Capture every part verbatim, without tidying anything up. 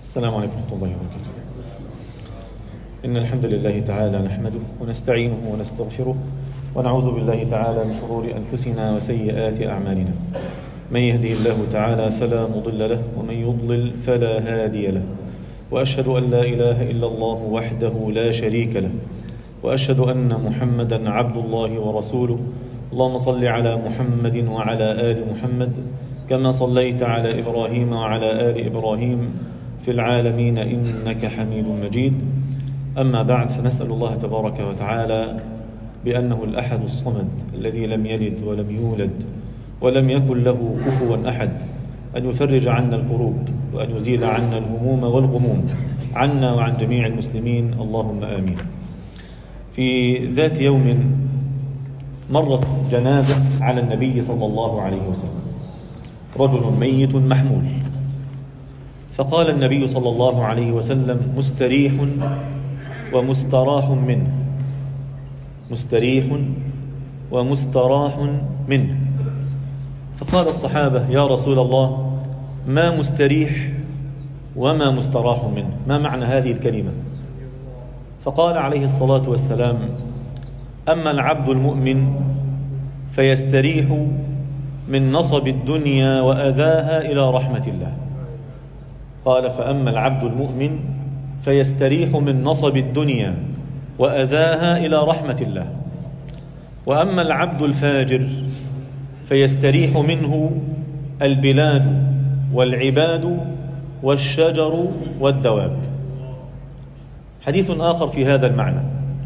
السلام عليكم ورحمة الله وبركاته. إن الحمد لله تعالى نحمده ونستعينه ونستغفره ونعوذ بالله تعالى من شرور أنفسنا وسيئات أعمالنا. من يهده الله تعالى فلا مضل له ومن يضلل فلا هادي له، وأشهد أن لا إله إلا الله وحده لا شريك له، وأشهد أن محمدا عبد الله ورسوله. اللهم صل على محمد وعلى آل محمد كما صليت على إبراهيم وعلى آل إبراهيم في العالمين إنك حميد مجيد. أما بعد، فنسأل الله تبارك وتعالى بأنه الأحد الصمد الذي لم يلد ولم يولد ولم يكن له كفوا أحد أن يفرج عنا الكروب وأن يزيل عنا الهموم والغموم عنا وعن جميع المسلمين، اللهم آمين. في ذات يوم مرت جنازة على النبي صلى الله عليه وسلم، رجل ميت محمول، فقال النبي صلى الله عليه وسلم: مستريح ومستراح منه، مستريح ومستراح منه. فقال الصحابة: يا رسول الله، ما مستريح وما مستراح منه؟ ما معنى هذه الكلمة؟ فقال عليه الصلاة والسلام: أما العبد المؤمن فيستريح من نصب الدنيا وأذاها إلى رحمة الله. قال: فأما العبد المؤمن فيستريح من نصب الدنيا وأذاها إلى رحمة الله، وأما العبد الفاجر فيستريح منه البلاد والعباد والشجر والدواب. حديث آخر في هذا المعنى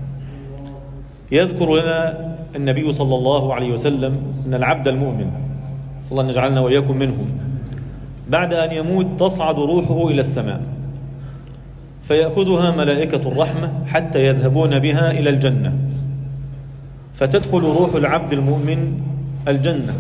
يذكر لنا النبي صلى الله عليه وسلم أن العبد المؤمن، صلى الله أن يجعلنا وإياكم منهم، بعد أن يموت تصعد روحه إلى السماء فيأخذها ملائكة الرحمة حتى يذهبون بها إلى الجنة، فتدخل روح العبد المؤمن الجنة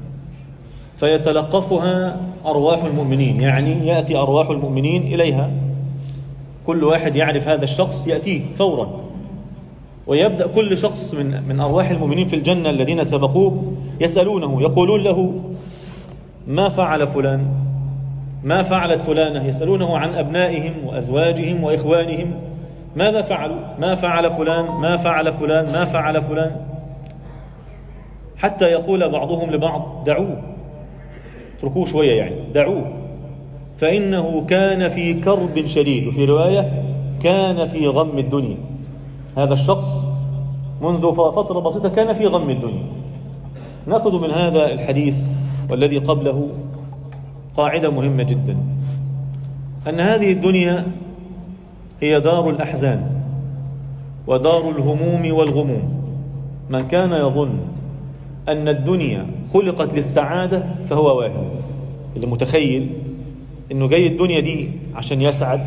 فيتلقفها أرواح المؤمنين، يعني يأتي أرواح المؤمنين إليها، كل واحد يعرف هذا الشخص يأتيه فورا، ويبدأ كل شخص من من أرواح المؤمنين في الجنة الذين سبقوه يسألونه، يقولون له: ما فعل فلان؟ ما فعلت فلانة؟ يسألونه عن أبنائهم وأزواجهم وإخوانهم، ماذا فعلوا؟ ما فعل فلان؟ ما فعل فلان؟ ما فعل فلان؟ حتى يقول بعضهم لبعض: دعوه، اتركوه شوية، يعني دعوه، فإنه كان في كرب شديد، وفي رواية كان في غم الدنيا. هذا الشخص منذ فترة بسيطة كان في غم الدنيا. نأخذ من هذا الحديث والذي قبله قاعدة مهمة جدا، أن هذه الدنيا هي دار الأحزان ودار الهموم والغموم. من كان يظن أن الدنيا خلقت للسعادة فهو واهم. اللي متخيل أنه جاي الدنيا دي عشان يسعد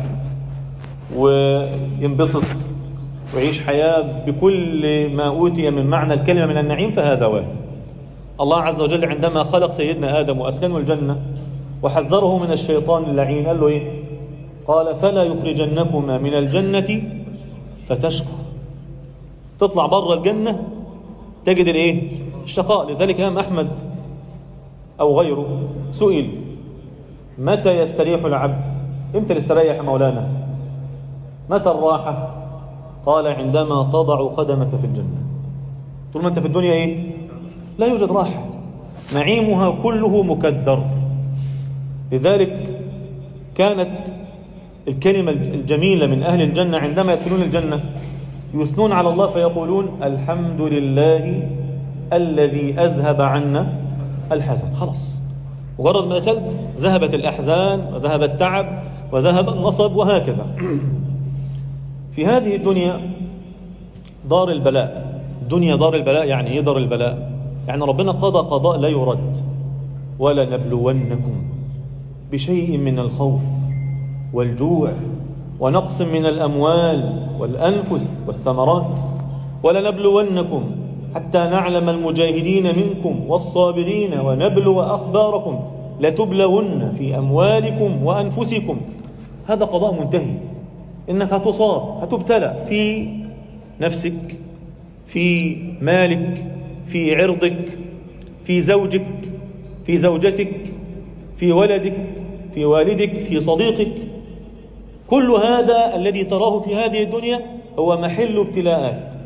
وينبسط ويعيش حياة بكل ما أوتي من معنى الكلمة من النعيم فهذا واهم. الله عز وجل عندما خلق سيدنا آدم وأسكنه الجنة وحذره من الشيطان اللعين قال له إيه؟ قال: فلا يخرجنكما من الجنة فتشقى. تطلع بره الجنة تجد الإيه؟ الشقاء. لذلك إمام أحمد أو غيره سئل: متى يستريح العبد؟ إمتى نستريح مولانا؟ متى الراحة؟ قال: عندما تضع قدمك في الجنة. طول ما أنت في الدنيا إيه؟ لا يوجد راحة، نعيمها كله مكدر. لذلك كانت الكلمة الجميلة من أهل الجنة عندما يدخلون الجنة يثنون على الله فيقولون: الحمد لله الذي أذهب عنا الحزن. خلاص، مجرد ما أكلت ذهبت الأحزان وذهب التعب وذهب النصب، وهكذا. في هذه الدنيا دار البلاء. الدنيا دار البلاء. يعني إيه دار البلاء؟ يعني ربنا قضى قضاء لا يرد: ولنبلونكم بشيء من الخوف والجوع ونقص من الأموال والأنفس والثمرات، ولنبلونكم حتى نعلم المجاهدين منكم والصابرين ونبلو أخباركم، لتبلون في أموالكم وأنفسكم. هذا قضاء منتهي، إنك هتصاب، هتبتلى في نفسك، في مالك، في عرضك، في زوجك، في زوجتك، في ولدك، في والدك، في صديقك. كل هذا الذي تراه في هذه الدنيا هو محل ابتلاءات.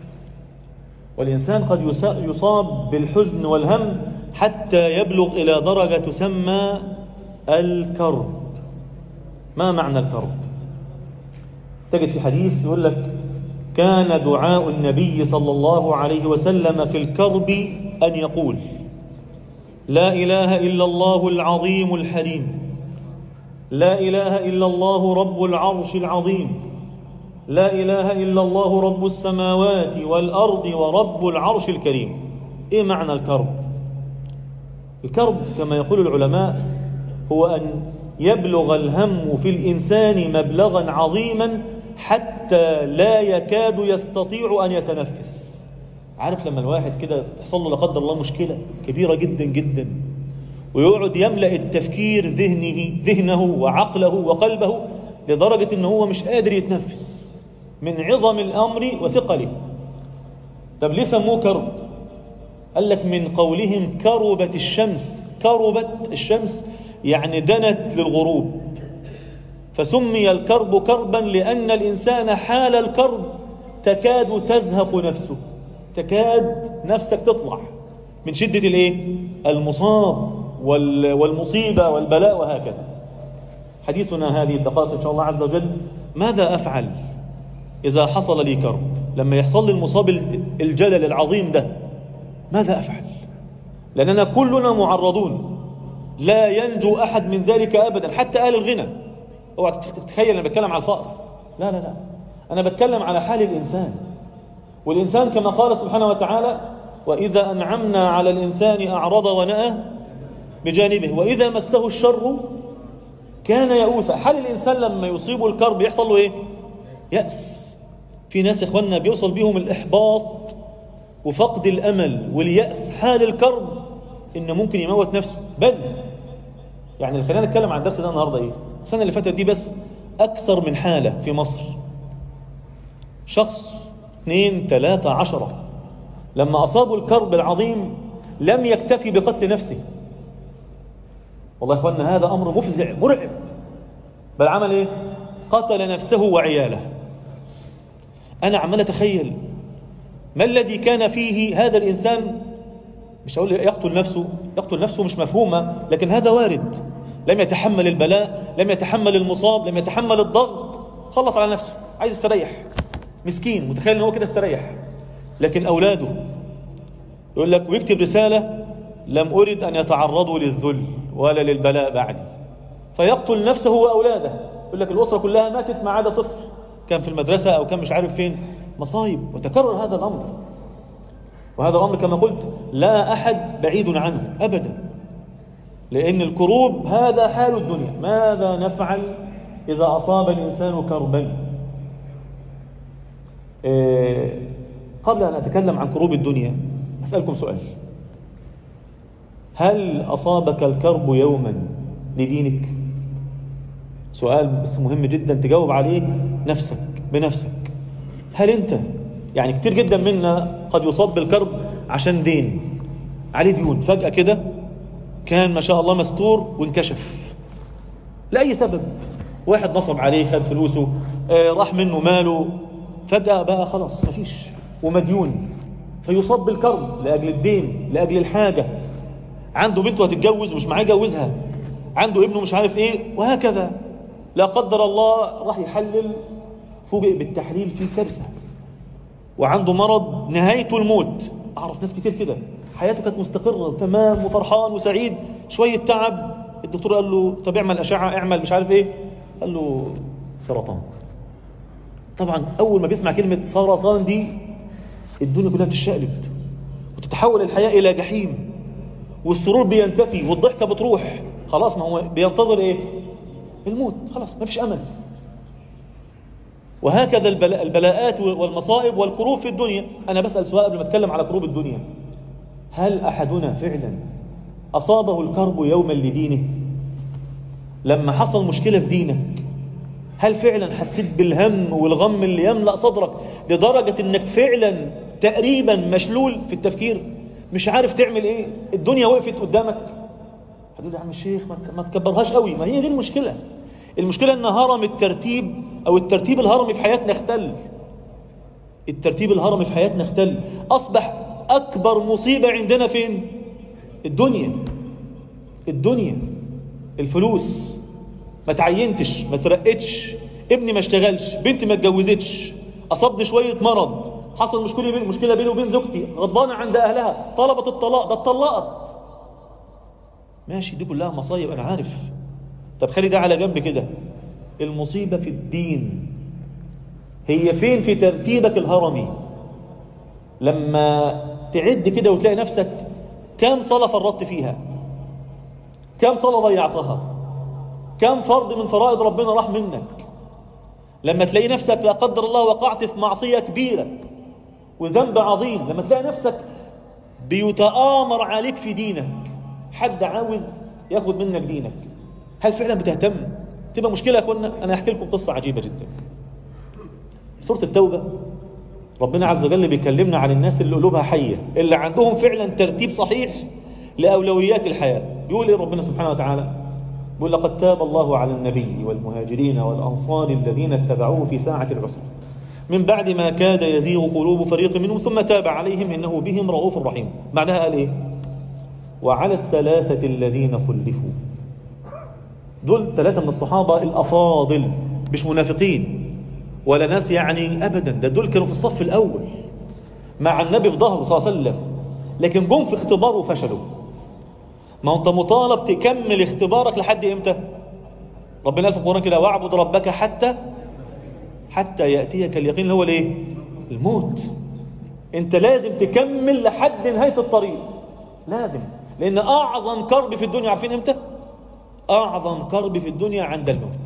والإنسان قد يصاب بالحزن والهم حتى يبلغ إلى درجة تسمى الكرب. ما معنى الكرب؟ تجد في حديث يقول لك: كان دعاء النبي صلى الله عليه وسلم في الكرب أن يقول: لا إله إلا الله العظيم الحليم، لا إله إلا الله رب العرش العظيم، لا إله إلا الله رب السماوات والأرض ورب العرش الكريم. إيه معنى الكرب؟ الكرب كما يقول العلماء هو أن يبلغ الهم في الإنسان مبلغا عظيما حتى لا يكاد يستطيع أن يتنفس. عارف لما الواحد كده تحصل له لا قدر الله مشكلة كبيرة جدا جدا ويقعد يملأ التفكير ذهنه ذهنه وعقله وقلبه لدرجة أنه هو مش قادر يتنفس من عظم الأمر وثقله. طب ليه سموه كرب؟ قال لك من قولهم كربت الشمس. كربت الشمس يعني دنت للغروب، فسمي الكرب كربا لأن الإنسان حال الكرب تكاد تزهق نفسه، تكاد نفسك تطلع من شدة الإيه؟ المصاب والمصيبة والبلاء وهكذا. حديثنا هذه الدقائق إن شاء الله عز وجل ماذا أفعل إذا حصل لي كرب؟ لما يحصل لي المصاب الجلل العظيم ده ماذا أفعل؟ لأننا كلنا معرضون، لا ينجو أحد من ذلك أبدا، حتى آل الغنى. اوعى تتخيل أنا بتكلم على الفقر، لا لا لا، أنا بتكلم على حال الإنسان. والإنسان كما قال سبحانه وتعالى: وإذا أنعمنا على الإنسان أعرض ونأى بجانبه وإذا مسه الشر كان يئوسا. حال الإنسان لما يصيب الكرب يحصل له إيه؟ يأس. في ناس إخواننا بيوصل بهم الإحباط وفقد الأمل واليأس حال الكرب إنه ممكن يموت نفسه. بل يعني خلينا نتكلم عن الدرس ده النهارده إيه؟ السنة اللي فاتت دي بس أكثر من حالة في مصر، شخص اثنين ثلاثة عشرة لما أصابوا الكرب العظيم لم يكتفي بقتل نفسه. والله يا إخواننا هذا أمر مفزع مرعب. بل عمل إيه؟ قتل نفسه وعياله. أنا عمال أتخيل ما الذي كان فيه هذا الإنسان. مش هقول يقتل نفسه، يقتل نفسه مش مفهومة، لكن هذا وارد. لم يتحمل البلاء، لم يتحمل المصاب، لم يتحمل الضغط، خلص على نفسه، عايز يستريح. مسكين متخيل ان هو كده استريح. لكن أولاده يقول لك ويكتب رسالة: لم أرد أن يتعرضوا للذل ولا للبلاء بعدي، فيقتل نفسه وأولاده. يقول لك الأسرة كلها ماتت ما عدا طفل كان في المدرسة أو كان مش عارف فين. مصايب. وتكرر هذا الأمر، وهذا الأمر كما قلت لا أحد بعيد عنه أبدا، لأن الكروب هذا حال الدنيا. ماذا نفعل إذا أصاب الإنسان كربا؟ إيه قبل أن أتكلم عن كروب الدنيا أسألكم سؤال: هل أصابك الكرب يوما لدينك؟ سؤال بس مهم جدا تجاوب عليه نفسك بنفسك. هل أنت يعني كتير جدا منا قد يصاب بالكرب عشان دين عليه، ديون فجأة كده كان ما شاء الله مستور وانكشف لأي سبب، واحد نصب عليه خد فلوسه، آه راح منه ماله، فجأة بقى خلاص مفيش ومديون، فيصاب بالكرب لأجل الدين، لأجل الحاجة. عنده بنته هتتجوز ومش معاه يجوزها، عنده ابنه مش عارف ايه، وهكذا. لا قدر الله راح يحلل فوجئ بالتحليل في كارثة، وعنده مرض نهايته الموت. أعرف ناس كتير كده حياته كانت مستقرة وتمام وفرحان وسعيد، شوية تعب الدكتور قال له طب اعمل أشعة، اعمل مش عارف ايه، قال له سرطان. طبعا أول ما بيسمع كلمة سرطان دي الدنيا كلها بتشقلب وتتحول الحياة إلى جحيم، والسرور بينتفي والضحكة بتروح. خلاص ما هو بينتظر ايه؟ الموت. خلاص ما فيش أمل. وهكذا البلاء البلاءات والمصائب والكروب في الدنيا. أنا بسأل سؤال قبل ما أتكلم على كروب الدنيا: هل أحدنا فعلا أصابه الكرب يوما لدينه؟ لما حصل مشكلة في دينك هل فعلا حسيت بالهم والغم اللي يملأ صدرك لدرجة أنك فعلا تقريبا مشلول في التفكير، مش عارف تعمل إيه، الدنيا وقفت قدامك؟ هتقول يا عم الشيخ ما تكبرهاش قوي. ما هي دي المشكلة، المشكلة أن هرم الترتيب أو الترتيب الهرمي في حياتنا اختل. الترتيب الهرمي في حياتنا اختل، أصبح أكبر مصيبة عندنا فين؟ الدنيا. الدنيا، الفلوس. ما تعينتش، ما ترقتش، ابني ما اشتغلش، بنتي ما اتجوزتش، أصابني شوية مرض، حصل مشكلة بين مشكلة بيني وبين زوجتي، غضبانة عند أهلها، طلبت الطلاق، ده اتطلقت. ماشي، دي كلها مصايب أنا عارف. طب خلي ده على جنب كده. المصيبة في الدين هي فين في ترتيبك الهرمي؟ لما تعد كده وتلاقي نفسك كم صلاة فرطت فيها، كم صلاة ضيعتها، كم فرض من فرائض ربنا راح منك. لما تلاقي نفسك لا قدر الله وقعت في معصية كبيرة وذنب عظيم، لما تلاقي نفسك بيتآمر عليك في دينك، حد عاوز ياخد منك دينك، هل فعلا بتهتم؟ تبقى مشكلة يا أخوانا. أنا أحكي لكم قصة عجيبة جدا. سورة التوبة ربنا عز وجل بيكلمنا عن الناس اللي قلوبها حية، اللي عندهم فعلا ترتيب صحيح لأولويات الحياة. يقول إيه ربنا سبحانه وتعالى؟ يقول لقد تاب الله على النبي والمهاجرين والأنصار الذين اتبعوه في ساعة العسر من بعد ما كاد يزيغ قلوب فريق منهم ثم تاب عليهم إنه بهم رؤوف رحيم. بعدها قال إيه؟ وعلى الثلاثة الذين خلفوا. دول ثلاثة من الصحابة الأفاضل، مش منافقين ولا ناس يعني أبدا، ده دول كانوا في الصف الأول مع النبي في ظهره صلى الله عليه وسلم، لكن جم في اختبار وفشلوا. ما أنت مطالب تكمل اختبارك لحد إمتى؟ ربنا قال في القرآن كده واعبد ربك حتى حتى يأتيك اليقين، اللي هو الايه؟ الموت. أنت لازم تكمل لحد نهاية الطريق، لازم. لأن أعظم كرب في الدنيا عارفين إمتى؟ أعظم كرب في الدنيا عند الموت.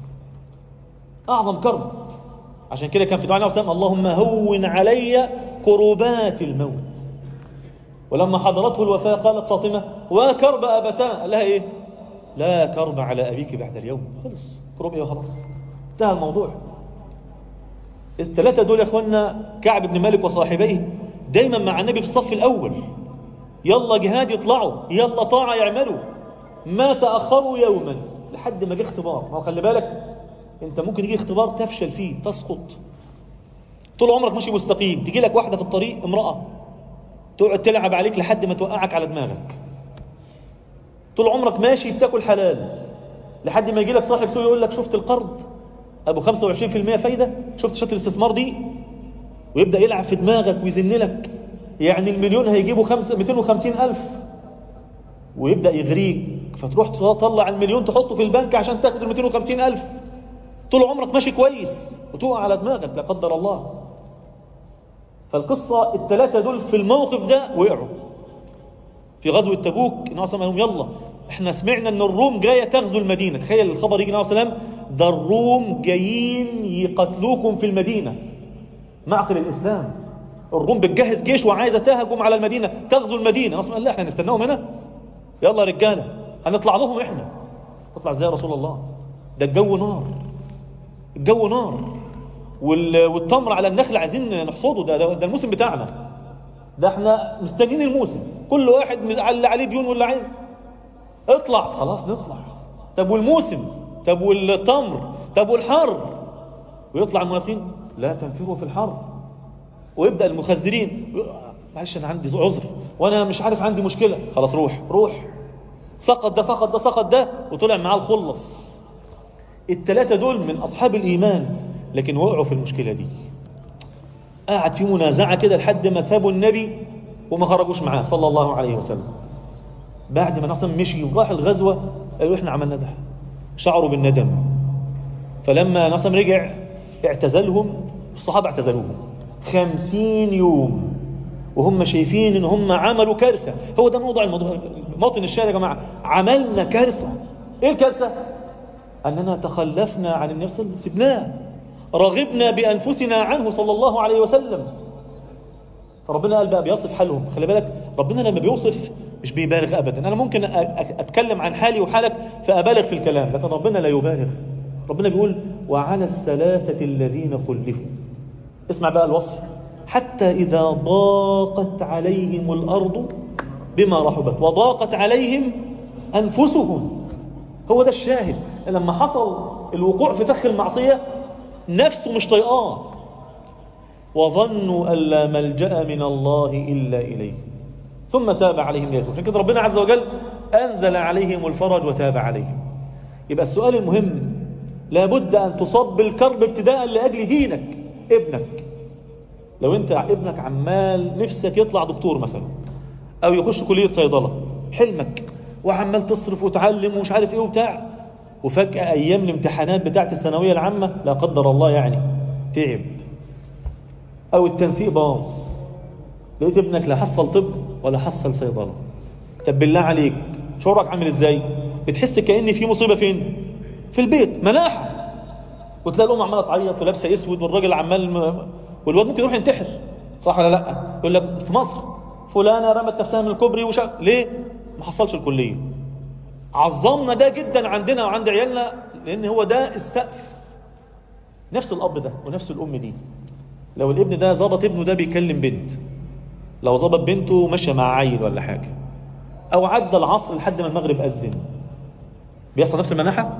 أعظم كرب. عشان كده كان في دعاء النبي اللهم هون علي كربات الموت. ولما حضرته الوفاة قالت فاطمة وكرب أبتاه، قال لها إيه؟ لا كرب على أبيك بعد اليوم. خلص كرب إيه وخلاص، انتهى الموضوع. الثلاثة دول يا أخوانا كعب بن مالك وصاحبيه دايما مع النبي في الصف الأول. يلا جهاد يطلعوا، يلا طاعة يعملوا، ما تأخروا يوما لحد ما جه اختبار. ما خلي بالك انت ممكن يجي اختبار تفشل فيه، تسقط. طول عمرك ماشي مستقيم، تجي لك واحدة في الطريق امرأة تقعد تلعب عليك لحد ما توقعك على دماغك. طول عمرك ماشي بتاكل حلال لحد ما يجي لك صاحب سوء يقول لك شفت القرض ابو خمسة وعشرين بالمئة فايدة، شفت شرط الاستثمار دي، ويبدأ يلعب في دماغك ويزن لك يعني المليون هيجيبوا مئتين وخمسين ألف، ويبدأ يغريك، فتروح تطلع المليون تحطه في البنك عشان تاخد ال مئتين وخمسين ألف. طول عمرك ماشي كويس وتقع على دماغك لا قدر الله. فالقصة الثلاثة دول في الموقف ده وقعوا في غزوة تبوك. النبي صلى الله عليه وسلم يلا احنا سمعنا ان الروم جاية تغزو المدينة. تخيل الخبر يجي النبي صلى الله عليه وسلم ده الروم جايين يقتلوكم في المدينة، معقل الإسلام. الروم بتجهز جيش وعايزة تهجم على المدينة، تغزو المدينة. النبي صلى الله عليه وسلم لا احنا نستناهم هنا، يلا يا رجالة هنطلع لهم احنا. نطلع ازاي يا رسول الله؟ ده الجو نار، الجو نار، والتمر على النخل عايزين نحصده، ده, ده, ده الموسم بتاعنا، ده احنا مستنيين الموسم، كل واحد اللي عليه ديون واللي عايز اطلع خلاص نطلع. طب والموسم، طب والتمر، طب والحر. ويطلع المنافقين لا تنفروا في الحر، ويبدأ المخزرين معلش انا عندي عذر وانا مش عارف عندي مشكلة، خلاص روح روح. سقط ده سقط ده سقط ده وطلع معاه الخلص. الثلاثة دول من أصحاب الإيمان لكن وقعوا في المشكلة دي. قاعد في منازعة كده لحد ما سابوا النبي وما خرجوش معاه صلى الله عليه وسلم. بعد ما نصم مشي وراح الغزوة قالوا احنا عملنا ده، شعروا بالندم. فلما نصم رجع اعتزلهم، الصحابة اعتزلوهم خمسين يوم وهم شايفين ان هم عملوا كارثة. هو ده موضوع الموضوع موطن الشاهد يا جماعة، عملنا كارثة. ايه الكارثة؟ أننا تخلفنا عن النبي صلى الله عليه وسلم، سبناه، رغبنا بأنفسنا عنه صلى الله عليه وسلم. فربنا قال بقى بيوصف حالهم. خلي بالك ربنا لما بيوصف مش بيبالغ أبدا. أنا ممكن أتكلم عن حالي وحالك فأبالغ في الكلام، لكن ربنا لا يبالغ. ربنا بيقول وعلى الثلاثة الذين خلفوا. اسمع بقى الوصف، حتى إذا ضاقت عليهم الأرض بما رحبت وضاقت عليهم أنفسهم. هو ده الشاهد، لما حصل الوقوع في فخ المعصية نفسه مش طيقان، وظنوا أن لا ملجأ من الله إلا إليه ثم تاب عليهم ليتوبوا. عشان كده ربنا عز وجل أنزل عليهم الفرج وتاب عليهم. يبقى السؤال المهم، لابد أن تصب الكرب ابتداء لأجل دينك. ابنك، لو أنت ابنك عمال نفسك يطلع دكتور مثلا أو يخش كلية صيدلة، حلمك، وعمال تصرف وتعلم ومش عارف إيه وبتاع، وفجأة أيام الامتحانات بتاعت الثانوية العامة لا قدر الله يعني تعب أو التنسيق باظ، لقيت ابنك لا حصل طب ولا حصل صيدلة، طب بالله عليك شعورك عامل إزاي؟ بتحس كأن في مصيبة فين؟ في البيت، مناحة، وتلاقي الأم عمالة تعيط ولابسة أسود والراجل عمال م... والواد ممكن يروح ينتحر، صح ولا لا؟ يقول لك في مصر فلانة رمت نفسها من الكوبري وش ليه؟ ما حصلش الكلية. عظمنا ده جدا عندنا وعند عيالنا، لأن هو ده السقف. نفس الأب ده ونفس الأم دي، لو الابن ده ظبط ابنه ده بيكلم بنت، لو ظبط بنته ماشية مع عيل ولا حاجة، أو عدى العصر لحد ما المغرب أذن، بيحصل نفس المناحة؟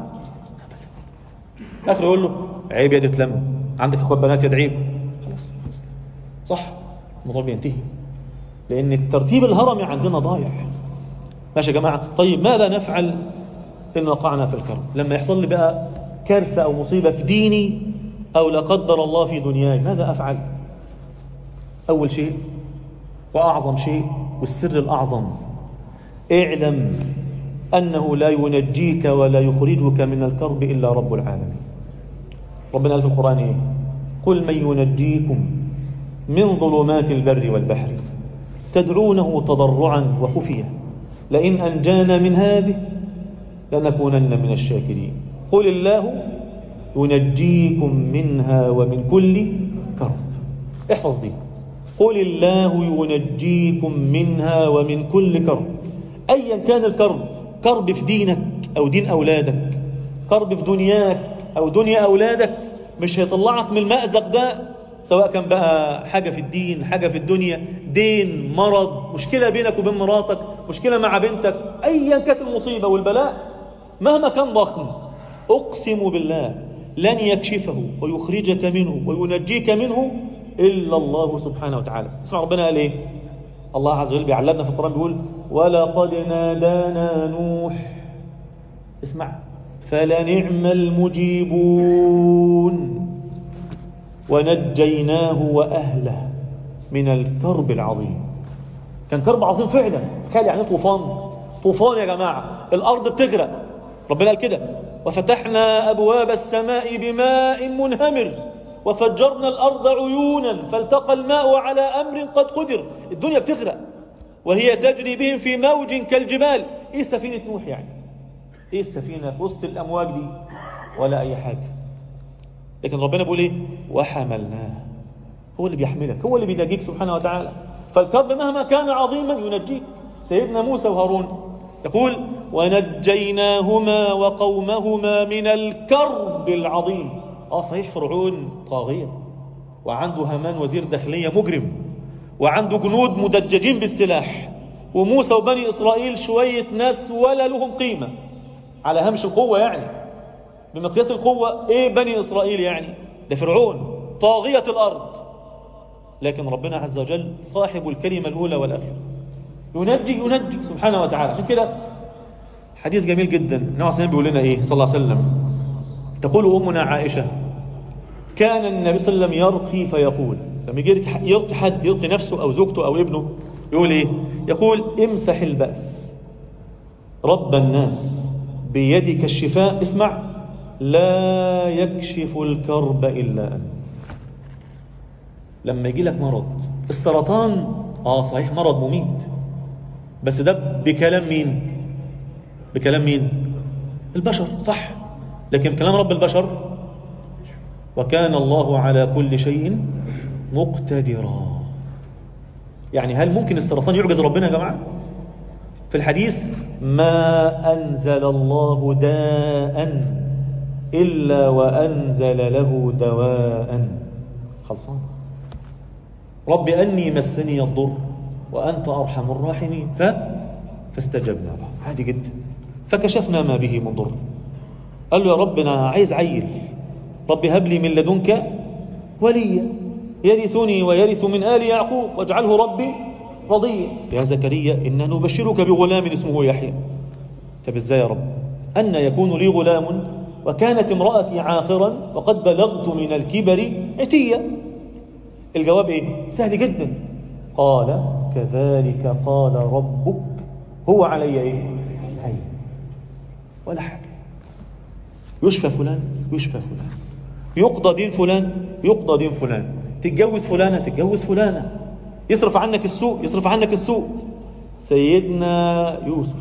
آخر يقول له عيب يا دي تلم، عندك اخوات بنات يا عيب، خلاص صح، الموضوع بينتهي، لأن الترتيب الهرمي عندنا ضايع. ماشي يا جماعة؟ طيب ماذا نفعل إن وقعنا في الكرب؟ لما يحصل لي بقى كارثة أو مصيبة في ديني أو لا قدر الله في دنياي، ماذا أفعل؟ أول شيء وأعظم شيء والسر الأعظم، اعلم أنه لا ينجيك ولا يخرجك من الكرب إلا رب العالمين. ربنا قال في القرآن إيه؟ قل من ينجيكم من ظلمات البر والبحر تدعونه تضرعا وخفية لئن أنجانا من هذه لنكونن من الشاكرين. قل الله ينجيكم منها ومن كل كرب. احفظ دي، قل الله ينجيكم منها ومن كل كرب. أيا كان الكرب، كرب في دينك أو دين أولادك، كرب في دنياك أو دنيا أولادك، مش هيطلعك من المأزق ده، سواء كان بقى حاجة في الدين، حاجة في الدنيا، دين، مرض، مشكلة بينك وبين مراتك، مشكلة مع بنتك، أيا كانت المصيبة والبلاء مهما كان ضخم، أقسم بالله لن يكشفه ويخرجك منه وينجيك منه إلا الله سبحانه وتعالى. اسمع ربنا قال إيه؟ الله عز وجل بيعلمنا في القرآن بيقول ولقد نادانا نوح، اسمع، فلنعم المجيبون ونجيناه وأهله من الكرب العظيم. كان كرب عظيم فعلا. تخيل يعني طوفان، طوفان يا جماعة، الأرض بتغرق، ربنا قال كده وفتحنا أبواب السماء بماء منهمر وفجرنا الأرض عيونا فالتقى الماء على أمر قد قدر. الدنيا بتغرق وهي تجري بهم في موج كالجبال. إيه سفينة نوح يعني؟ إيه السفينة في وسط الأمواج دي؟ ولا أي حاجة. لكن ربنا بيقول إيه؟ وحملناه. هو اللي بيحملك، هو اللي بينجيك سبحانه وتعالى. فالكرب مهما كان عظيما ينجيك. سيدنا موسى وهارون يقول ونجيناهما وقومهما من الكرب العظيم. آه صحيح فرعون طاغية وعنده هامان وزير داخلية مجرم وعنده جنود مدججين بالسلاح، وموسى وبني إسرائيل شوية ناس ولا لهم قيمة على هامش القوة، يعني بمقياس القوة إيه بني إسرائيل يعني؟ ده فرعون طاغية الأرض. لكن ربنا عز وجل صاحب الكلمة الأولى والأخيرة، ينجي ينجي سبحانه وتعالى. عشان كده حديث جميل جدا النبي عليه الصلاة والسلام بيقول لنا إيه صلى الله عليه وسلم، تقول أمنا عائشة كان النبي صلى الله عليه وسلم يرقي فيقول، لما يجي يرقي حد، يرقي نفسه أو زوجته أو ابنه، يقول إيه؟ يقول امسح البأس رب الناس بيدك الشفاء، اسمع، لا يكشف الكرب إلا أنت. لما يجي لك مرض، السرطان آه صحيح مرض مميت، بس ده بكلام مين؟ بكلام مين؟ البشر، صح، لكن كلام رب البشر وكان الله على كل شيء مقتدرا. يعني هل ممكن السرطان يعجز ربنا يا جماعة؟ في الحديث ما أنزل الله داء إلا وأنزل له دواء. خلصان. رب أني مسني الضر وأنت أرحم الراحمين ف... فاستجبنا له، عادي جدا، فكشفنا ما به من ضر. قال له يا رب أنا عايز عيل، رب هب لي من لدنك وليا يرثني ويرث من آل يعقوب واجعله ربي رضيا. يا زكريا إنا نبشرك بغلام اسمه يحيى. طب ازاي يا رب؟ أن يكون لي غلام وكانت امرأتي عاقرا وقد بلغت من الكبر عتيا. الجواب ايه؟ سهل جدا. قال كذلك قال ربك هو علي ايه؟ هين ولا حاجة. يشفى فلان يشفى فلان، يقضى دين فلان يقضى دين فلان، تتجوز فلانة تتجوز فلانة، يصرف عنك السوء يصرف عنك السوء. سيدنا يوسف،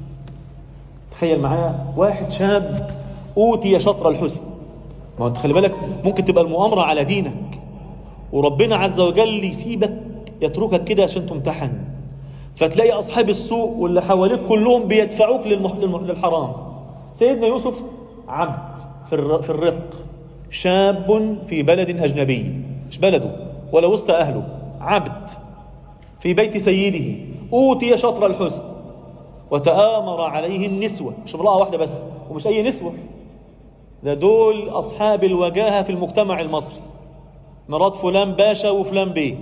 تخيل معايا واحد شاب أوتي شطر الحسن. ما انت خلي بالك ممكن تبقى المؤامرة على دينك وربنا عز وجل يسيبك يتركك كده عشان تمتحن، فتلاقي أصحاب السوء واللي حواليك كلهم بيدفعوك للمح... للحرام. سيدنا يوسف عبد في, في الرق، شاب في بلد أجنبي مش بلده ولا وسط أهله، عبد في بيت سيده، أوتي شطر الحسن وتآمر عليه النسوة. مش امرأة واحدة بس، ومش أي نسوة، ده دول أصحاب الوجاهة في المجتمع المصري، مرات فلان باشا وفلان بيه،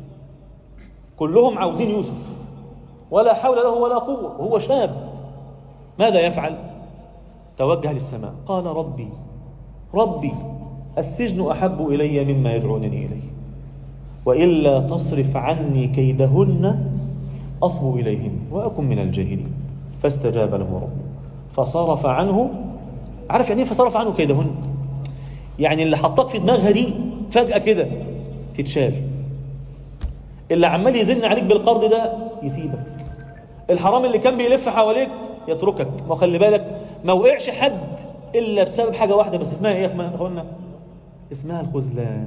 كلهم عاوزين يوسف ولا حول له ولا قوة وهو شاب. ماذا يفعل؟ توجه للسماء قال ربي ربي السجن أحب إلي مما يدعونني إليه، وإلا تصرف عني كيدهن أصب إليهن وأكن من الجاهلين. فاستجاب له ربه فصرف عنه. عارف يعني ايه فصرف عنه كيدهن؟ يعني اللي حطك في دماغها دي فجأة كده تتشال، اللي عمال يزن عليك بالقرض ده يسيبك، الحرام اللي كان بيلف حواليك يتركك. وخلي بالك ما وقعش حد إلا بسبب حاجة واحدة بس، اسمها ايه يا اخوانا؟ اسمها الخذلان.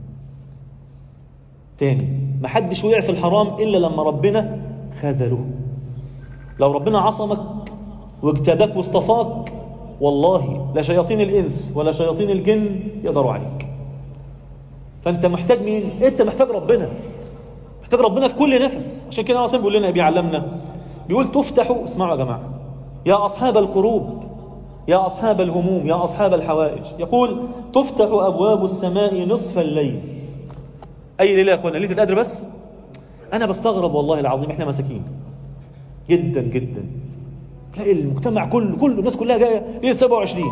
تاني، ما حدش وقع في الحرام إلا لما ربنا خذله. لو ربنا عصمك واجتداك واصطفاك والله لا شياطين الإنس ولا شياطين الجن يقدروا عليك. فأنت محتاج مين؟ أنت محتاج ربنا، محتاج ربنا في كل نفس. عشان كده عاصم بيقول لنا بيعلمنا، بيقول تفتحوا، اسمعوا يا جماعة، يا أصحاب القروب يا أصحاب الهموم يا أصحاب الحوائج، يقول تفتح أبواب السماء نصف الليل. أي ليلة يا أخوانا؟ ليلة القدر بس؟ أنا بستغرب والله العظيم، إحنا مساكين جدا جدا، تلاقي المجتمع كله كله الناس كلها جاية ليلة سبعة وعشرين.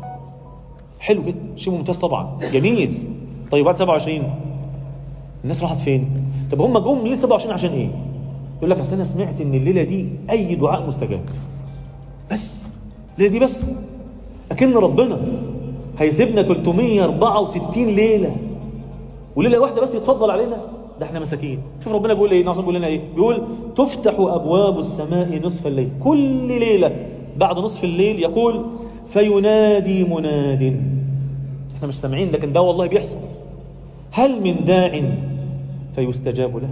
حلو جدا، شيء ممتاز طبعا، جميل. طيب بعد سبعة وعشرين الناس راحت فين؟ طب هم جم ليلة سبعة وعشرين عشان إيه؟ يقول لك أصل أنا سمعت إن الليلة دي أي دعاء مستجاب، بس الليلة دي بس. أكن ربنا هيسيبنا ثلاثمائة وأربعة وستين ليلة وليلة واحدة بس يتفضل علينا؟ ده احنا مساكين. شوف ربنا بيقول ايه، ناصر بيقول لنا ايه؟ بيقول تفتح ابواب السماء نصف الليل، كل ليلة بعد نصف الليل يقول فينادي مناد. احنا مش سامعين لكن ده والله بيحصل. هل من داع فيستجاب له؟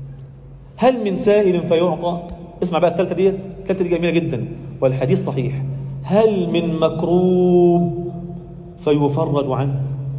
هل من سائل فيعطى؟ اسمع بقى الثالثة ديت، الثالثة دي جميلة جدا والحديث صحيح. هل من مكروب فيفرج عنه؟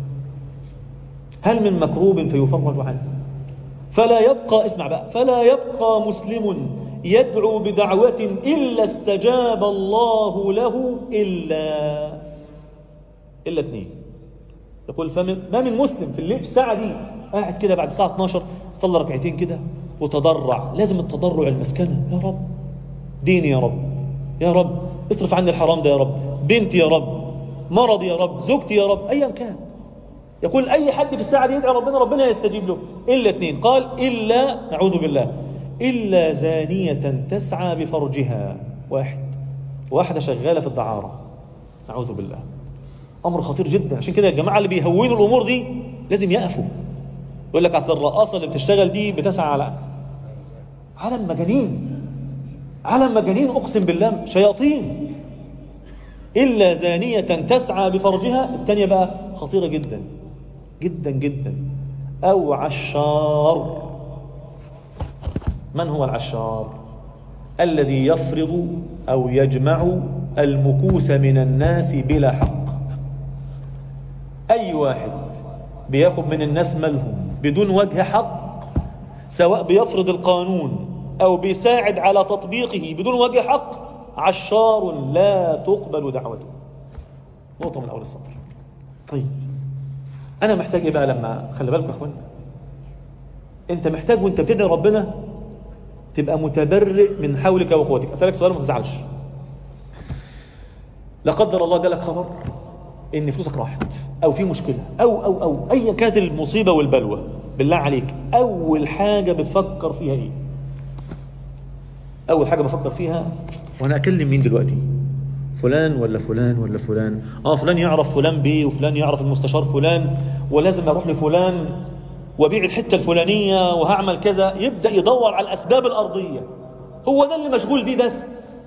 هل من مكروب فيفرج عنه؟ فلا يبقى، اسمع بقى، فلا يبقى مسلم يدعو بدعوة إلا استجاب الله له إلا إلا اثنين. يقول فمن ما من مسلم في الليل في الساعة دي قاعد كده بعد الساعة اثناشر صلى ركعتين كده وتضرع. لازم التضرع المسكنة، يا رب ديني يا رب، يا رب اصرف عني الحرام ده يا رب، بنتي يا رب، مرضي يا رب، زوجتي يا رب، أيا كان. يقول أي حد في الساعة دي يدعي ربنا ربنا يستجيب له إلا اثنين. قال إلا، نعوذ بالله، إلا زانية تسعى بفرجها. واحد واحدة شغالة في الدعارة، نعوذ بالله، أمر خطير جدا. عشان كده الجماعة اللي بيهونوا الأمور دي لازم يقفوا. يقول لك أصل الرقاصة اللي بتشتغل دي بتسعى على عالم مجانين، عالم مجانين، أقسم بالله شياطين. إلا زانية تسعى بفرجها. الثانية بقى خطيرة جدا جدا جدا، أو عشار. من هو العشار؟ الذي يفرض أو يجمع المكوس من الناس بلا حق. أي واحد بياخد من الناس مالهم بدون وجه حق، سواء بيفرض القانون أو بيساعد على تطبيقه بدون وجه حق، عشار لا تقبل دعوته. نقطة من أول السطر. طيب أنا محتاج إيه بقى؟ لما خلي بالكم يا أخوانا، أنت محتاج وأنت بتدعي ربنا تبقى متبرئ من حولك وقوتك. أسألك سؤال وما تزعلش. لا قدر الله جالك خبر إن فلوسك راحت أو في مشكلة أو أو أو أي كانت المصيبة والبلوى، بالله عليك أول حاجة بتفكر فيها إيه؟ أول حاجة بفكر فيها وأنا أكلم مين دلوقتي؟ فلان ولا فلان ولا فلان؟ آه فلان يعرف فلان بيه، وفلان يعرف المستشار فلان، ولازم أروح لفلان وبيع الحتة الفلانية وهعمل كذا. يبدأ يدور على الأسباب الأرضية، هو ده اللي مشغول بيه بس.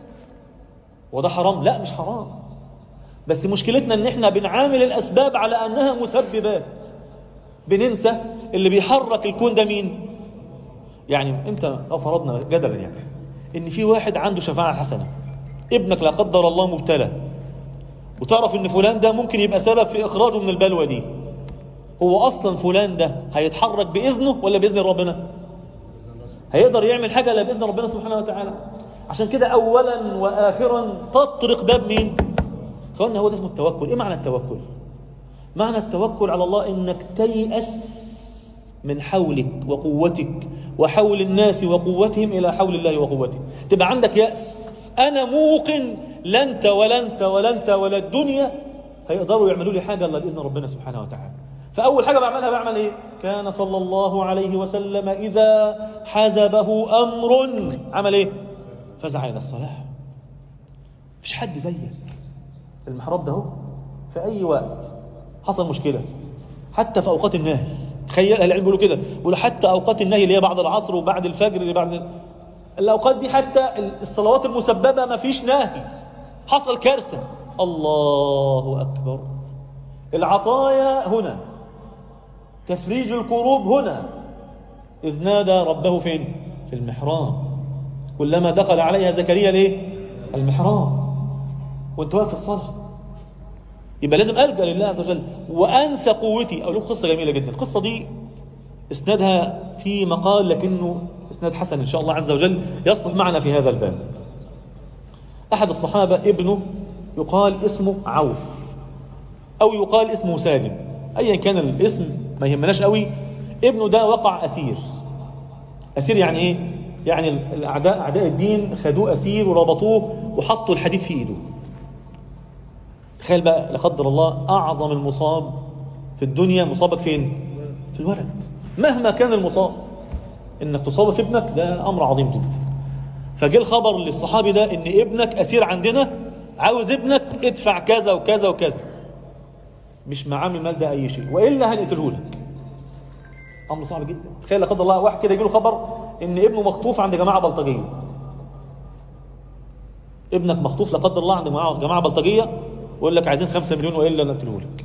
وده حرام؟ لا مش حرام، بس مشكلتنا ان احنا بنعامل الأسباب على أنها مسببات، بننسى اللي بيحرك الكون ده مين. يعني انت لو فرضنا جدلا يعني ان في واحد عنده شفاعة حسنة، ابنك لا قدر الله مبتلى، وتعرف ان فلان ده ممكن يبقى سبب في إخراجه من البلوى دي، هو أصلا فلان ده هيتحرك بإذنه ولا بإذن ربنا؟ هيقدر يعمل حاجة لا بإذن ربنا سبحانه وتعالى. عشان كده أولا وآخرا تطرق باب مين؟ قلنا هو ده اسمه التوكل. إيه معنى التوكل؟ معنى التوكل على الله إنك تيأس من حولك وقوتك وحول الناس وقوتهم إلى حول الله وقوته. تبقى عندك يأس، أنا موقن لا أنت ولا أنت ولا أنت ولا الدنيا هيقدروا يعملوا لي حاجة إلا بإذن ربنا سبحانه وتعالى. فأول حاجة بعملها بعمل إيه؟ كان صلى الله عليه وسلم إذا حزبه أمر عمل إيه؟ فزع إلى الصلاة. مفيش حد زيك. المحراب ده هو في أي وقت حصل مشكلة، حتى في أوقات النهي. تخيل العلم بيقولوا كده، بيقولوا حتى أوقات النهي اللي هي بعد العصر وبعد الفجر اللي بعد الأوقات دي، حتى الصلوات المسببة ما فيش نهي، حصل كارثة، الله أكبر. العطايا هنا، تفريج الكروب هنا. إذ نادى ربه فين؟ في المحراب. كلما دخل عليها زكريا ليه؟ المحراب. وانت واقف في الصلاة، يبقى لازم ألجأ لله عز وجل وأنسى قوتي. أقول لكم قصة جميلة جدا. القصة دي اسنادها في مقال لكنه اسناد حسن إن شاء الله عز وجل يصلح معنا في هذا الباب. أحد الصحابة ابنه يقال اسمه عوف أو يقال اسمه سالم، أيا كان الاسم ما يهمناش قوي. ابنه ده وقع أسير. أسير يعني إيه؟ يعني الأعداء أعداء الدين خدوه أسير وربطوه وحطوا الحديد في إيده. تخيل بقى لا قدر الله أعظم المصاب في الدنيا مصابك فين؟ في الولد. مهما كان المصاب، إنك تصاب في ابنك ده أمر عظيم جدا. فجاء الخبر للصحابي ده إن ابنك أسير عندنا، عاوز ابنك ادفع كذا وكذا وكذا، مش معاه من المال ده أي شيء وإلا هنقتله لك. أمر صعب جدا. تخيل لا قدر الله واحد كده يجي له خبر إن ابنه مخطوف عند جماعة بلطجية. ابنك مخطوف لا قدر الله عند جماعة بلطجية، ويقول لك عايزين خمسة مليون وإلا نقتله لك،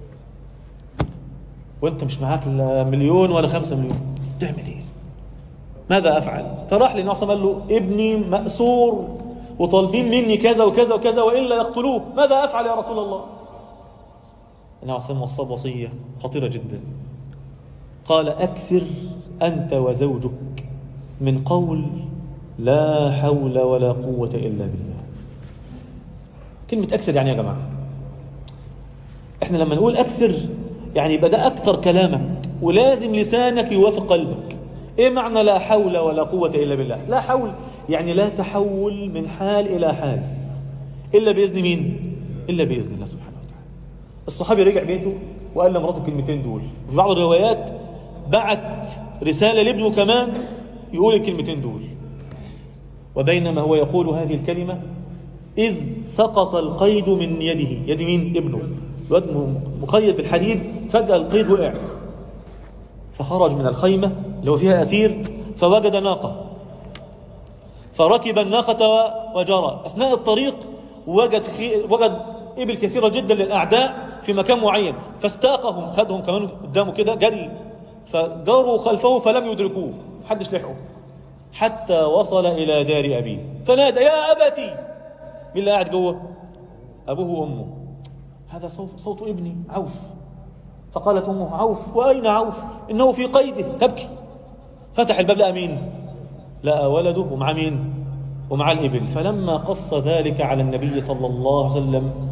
وأنت مش معاك لا مليون ولا خمسة مليون. تعمل إيه؟ ماذا أفعل؟ فراح للنبي صلى الله عليه وسلم قال له ابني مأسور وطالبين مني كذا وكذا وكذا وإلا يقتلوه، ماذا أفعل يا رسول الله؟ النبي صلى الله عليه وسلم وصية خطيرة جدا. قال أكثر أنت وزوجك من قول لا حول ولا قوة إلا بالله. كلمة أكثر يعني يا جماعة، إحنا لما نقول أكثر يعني يبقى ده أكثر كلامك، ولازم لسانك يوافق قلبك. إيه معنى لا حول ولا قوة إلا بالله؟ لا حول يعني لا تحول من حال إلى حال إلا بإذن مين؟ إلا بإذن الله سبحانه وتعالى. الصحابي رجع بيته وقال لمراته الكلمتين دول. في بعض الروايات بعت رسالة لابنه كمان يقول الكلمتين دول. وبينما هو يقول هذه الكلمة إذ سقط القيد من يده. يد مين؟ ابنه. الواد مقيد بالحديد، فجأة القيد وقع، فخرج من الخيمة اللي هو فيها أسير فوجد ناقة، فركب الناقة وجرى. أثناء الطريق وجد وجد إبل كثيرة جدا للأعداء في مكان معين، فاستاقهم، خدهم كمان قدامه كده جري، فجاروا خلفه فلم يدركوه، محدش لحقه حتى وصل إلى دار أبيه فنادى يا أبتي. مين اللي قاعد جوه؟ أبوه وأمه. هذا صوت ابني عوف. فقالت أمه عوف وأين عوف؟ إنه في قيده. تبكي. فتح الباب لقى مين؟ لقى ولده ومع مين؟ ومع الإبل. فلما قص ذلك على النبي صلى الله عليه وسلم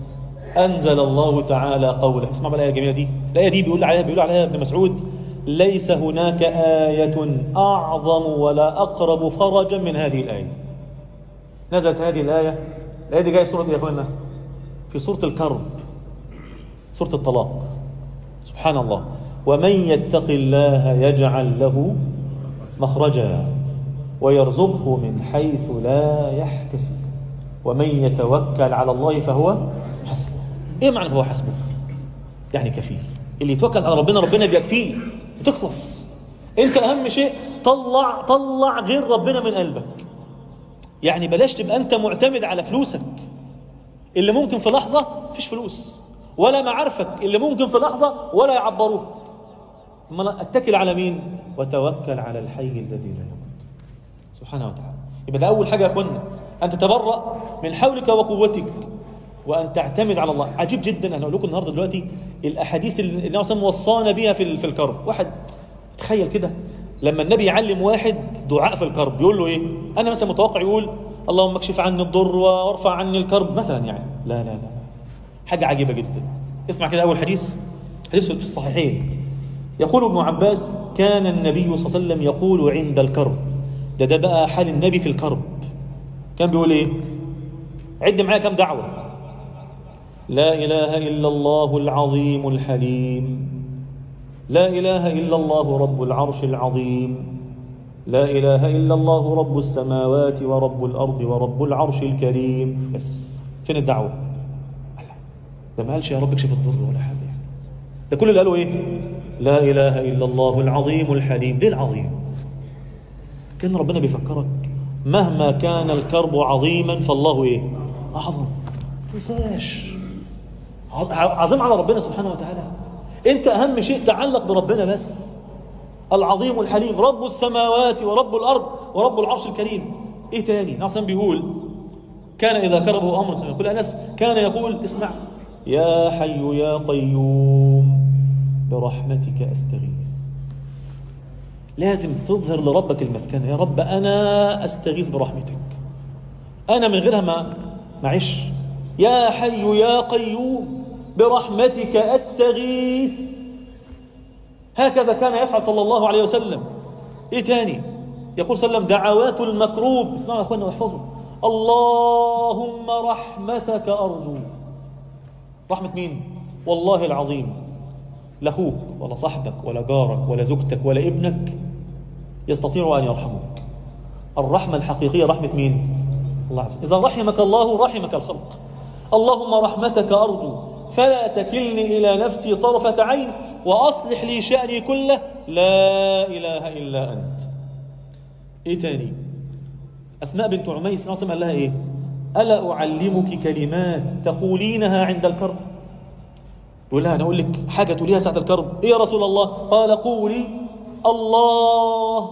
أنزل الله تعالى قوله. اسمع بقى الآية الجميلة دي. الآية دي بيقول عليها بيقول عليها ابن مسعود: ليس هناك آية أعظم ولا أقرب فرجا من هذه الآية. نزلت هذه الآية. الآية دي جاية سورة إيه يا أخوانا؟ في سورة الكرب، سورة الطلاق. سبحان الله. ومن يتق الله يجعل له مخرجا ويرزقه من حيث لا يحتسب ومن يتوكل على الله فهو حسبه. ايه معنى فهو حسبه؟ يعني كفيل. اللي يتوكل على ربنا ربنا بيكفيه وتخلص. انت اهم شيء طلع طلع غير ربنا من قلبك. يعني بلاش تبقى انت معتمد على فلوسك اللي ممكن في لحظة فيش فلوس، ولا معارفك اللي ممكن في لحظة ولا يعبروك. ما اتكل على مين؟ وتوكل على الحي الذي لا يموت سبحانه وتعالى. يبقى ده أول حاجة يا أخوانا، أن تتبرأ من حولك وقوتك وأن تعتمد على الله. عجيب جدا. أنا أقول لكم النهاردة دلوقتي الأحاديث اللي النبي صلى الله عليه وسلم وصانا بها في في الكرب. واحد تخيل كده لما النبي يعلم واحد دعاء في الكرب يقول له إيه؟ أنا مثلا متوقع يقول اللهم اكشف عني الضر وارفع عني الكرب مثلا. يعني لا لا لا حاجة عجيبة جدا. اسمع كده أول حديث، حديث في الصحيحين. يقول ابن عباس: كان النبي صلى الله عليه وسلم يقول عند الكرب. ده ده بقى حال النبي في الكرب. كان بيقول ايه؟ عد معايا كم دعوة. لا إله إلا الله العظيم الحليم، لا إله إلا الله رب العرش العظيم، لا إله إلا الله رب السماوات ورب الأرض ورب العرش الكريم. بس فين الدعوة؟ ده ما قالش يا رب اكشف الضر ولا حاجة. ده كل اللي قالوا ايه؟ لا إله إلا الله العظيم الحليم. ليه العظيم؟ كان ربنا بيفكرك مهما كان الكرب عظيما فالله ايه؟ أعظم. تنساش عظيم على ربنا سبحانه وتعالى. انت أهم شيء تعلق بربنا بس. العظيم الحليم، رب السماوات ورب الأرض ورب العرش الكريم. ايه تاني؟ نعم بيقول: كان إذا كربه أمر كل أنس كان يقول، اسمع: يا حي يا قيوم برحمتك أستغيث. لازم تظهر لربك المسكنة. يا رب أنا أستغيث برحمتك، أنا من غيرها ما معيش. يا حي يا قيوم برحمتك أستغيث. هكذا كان يفعل صلى الله عليه وسلم. إيه تاني؟ يقول صلى الله عليه وسلم: دعوات المكروب. اسمعوا يا أخوانا واحفظوا: اللهم رحمتك أرجو. رحمة مين؟ والله العظيم لا أخوك ولا صاحبك ولا جارك ولا زوجتك ولا ابنك يستطيع أن يرحمك. الرحمة الحقيقية رحمة مين؟ الله عز وجل. إذا رحمك الله رحمك الخلق. اللهم رحمتك أرجو فلا تكلني إلى نفسي طرفة عين وأصلح لي شأني كله لا إله إلا أنت. إيه تاني؟ أسماء بنت عميس ناصم قال لها إيه؟ ألا أعلمك كلمات تقولينها عند الكرب؟ يقول لها: أنا أقول لك حاجة تقوليها ساعة الكرب. إيه يا رسول الله؟ قال: قولي الله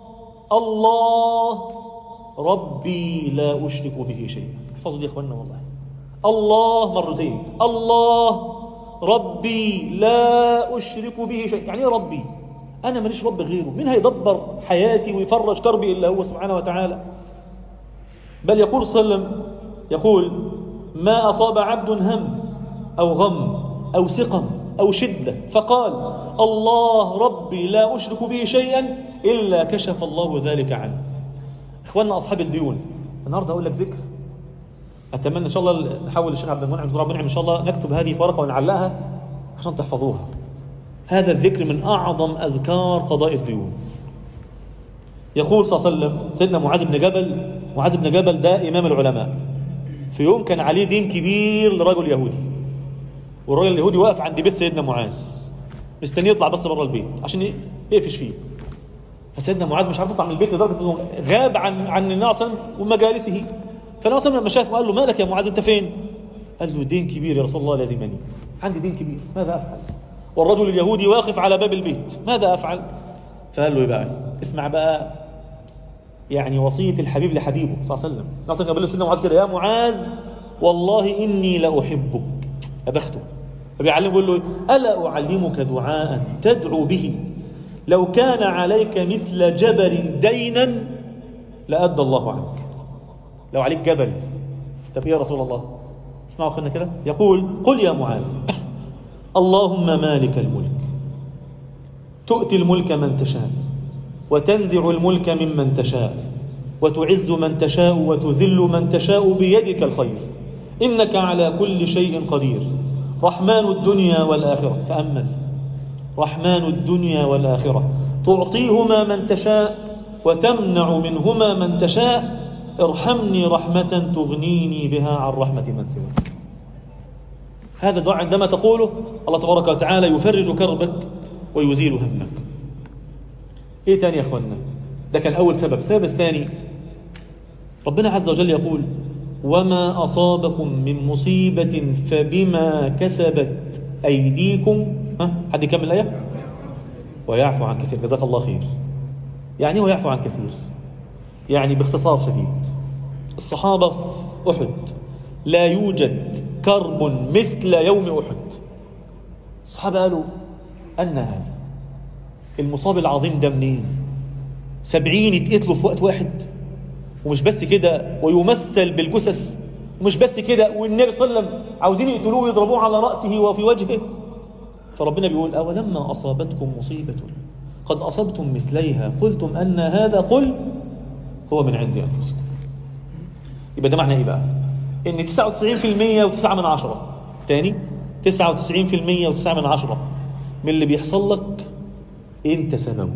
الله ربي لا أشرك به شيئا. احفظوا دي يا أخوانا والله. الله مرتين، الله ربي لا أشرك به شيئا. يعني إيه ربي؟ أنا ماليش رب غيره. مين هيدبر حياتي ويفرج كربي إلا هو سبحانه وتعالى؟ بل يقول صلى الله عليه وسلم، يقول: ما أصاب عبد هم أو غم أو سقم أو شدة فقال الله ربي لا أشرك به شيئا إلا كشف الله ذلك عنه. إخواننا أصحاب الديون، النهاردة أقول لك ذكر أتمنى إن شاء الله نحاول الشيخ عبد المنعم دكتور عبد المنعم إن شاء الله نكتب هذه ورقة ونعلقها عشان تحفظوها. هذا الذكر من أعظم أذكار قضاء الديون. يقول صلى الله عليه وسلم: سيدنا معاذ بن جبل، معاذ بن جبل ده إمام العلماء، في يوم كان عليه دين كبير لرجل يهودي، والرجل اليهودي واقف عند بيت سيدنا معاذ مستني يطلع بس بره البيت عشان يقفش فيه. فسيدنا معاذ مش عارف يطلع من البيت لدرجة انه غاب عن عن النبي صلى الله عليه وسلم ومجالسه. فالنبي صلى الله عليه وسلم لما شافه قال له: مالك يا معاذ، انت فين؟ قال له: دين كبير يا رسول الله لازمني، عندي دين كبير، ماذا افعل؟ والرجل اليهودي واقف على باب البيت، ماذا افعل؟ فقال له: ايه بقى؟ اسمع بقى يعني وصية الحبيب لحبيبه صلى الله عليه وسلم. نصر قبل سيدنا معاذ كده: يا معاذ والله إني لأحبك. أبخته فبيعلمه بيقول له: ألا أعلمك دعاء تدعو به لو كان عليك مثل جبل دينا لأدى الله عنك. لو عليك جبل، طب إيه يا رسول الله؟ اسمعوا خلنا كده، يقول: قل يا معاذ اللهم مالك الملك تؤتي الملك من تشاء وتنزع الملك ممن تشاء وتعز من تشاء وتذل من تشاء بيدك الخير إنك على كل شيء قدير رحمن الدنيا والآخرة. تأمل: رحمن الدنيا والآخرة تعطيهما من تشاء وتمنع منهما من تشاء ارحمني رحمة تغنيني بها عن رحمة من سواك. هذا الدعاء عندما تقوله الله تبارك وتعالى يفرج كربك ويزيل همك. ايه تاني يا اخوانا؟ ده كان اول سبب. السبب الثاني، ربنا عز وجل يقول: وما أصابكم من مصيبة فبما كسبت أيديكم. ها؟ حد يكمل الآية؟ ويعفو عن كثير. جزاك الله خير. يعني هو يعفو عن كثير، يعني باختصار شديد، الصحابة في أحد لا يوجد كرب مثل يوم أحد. الصحابة قالوا: أن هذا المصاب العظيم ده منين؟ سبعين يتقتلوا في وقت واحد، ومش بس كده ويمثل بالجثث، ومش بس كده والنبي صلى الله عليه وسلم عاوزين يقتلوه ويضربوه على رأسه وفي وجهه. فربنا بيقول: أولما أصابتكم مصيبة قد أصبتم مثليها قلتم أن هذا قل هو من عند أنفسكم. يبقى ده معنى إيه بقى؟ إن تسعة وتسعين بالمئة وتسعة من عشرة تاني تسعة وتسعين بالمئة وتسعة من عشرة من اللي بيحصل لك أنت سببه،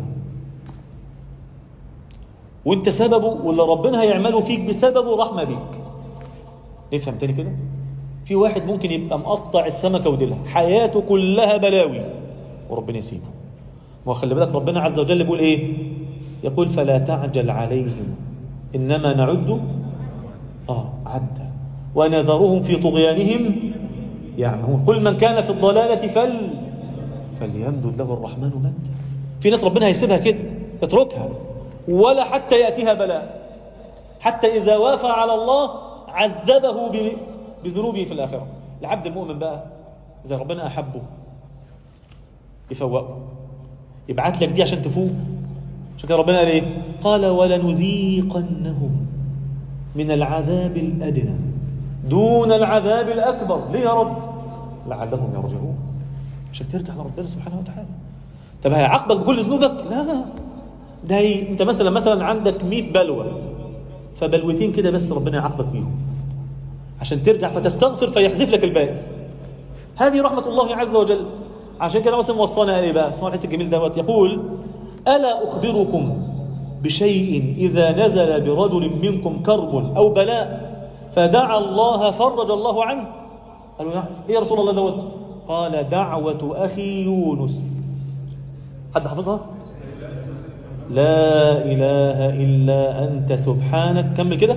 وانت سببه، واللي ربنا هيعمله فيك بسببه رحمة بيك. نفهم تاني كده؟ في واحد ممكن يبقى مقطع السمكة وديلها، حياته كلها بلاوي، وربنا يسيبه. وخلي بالك ربنا عز وجل بيقول ايه؟ يقول: فلا تعجل عليهم انما نعد اه عدا ونذرهم في طغيانهم يعمهون. قل من كان في الضلالة فل فليمدد له الرحمن مدا. في ناس ربنا هيسيبها كده، اتركها ولا حتى يأتيها بلاء، حتى إذا وافى على الله عذبه بذنوبه في الآخرة. العبد المؤمن بقى إذا ربنا أحبه يفوقه، يبعت لك دي عشان تفوق. عشان كده ربنا قال إيه؟ قال: ولنذيقنهم من العذاب الأدنى دون العذاب الأكبر. ليه يا رب؟ لعلهم يرجعون، عشان ترجع لربنا سبحانه وتعالى. طب هيعاقبك بكل ذنوبك؟ لا لا، ده هي انت مثلا مثلا عندك مئة بلوى، فبلوتين كده بس ربنا يعاقبك بيهم عشان ترجع فتستغفر فيحذف لك الباقي. هذه رحمة الله عز وجل. عشان كده مثلا وصانا ايه بقى؟ اسمعوا الحديث الجميل دوت، يقول: ألا أخبركم بشيء إذا نزل برجل منكم كرب أو بلاء فدعا الله فرج الله عنه. قالوا: نعم. إيه يا رسول الله دوت؟ قال: دعوة أخي يونس. حد حافظها؟ لا إله إلا أنت سبحانك، كمل كده،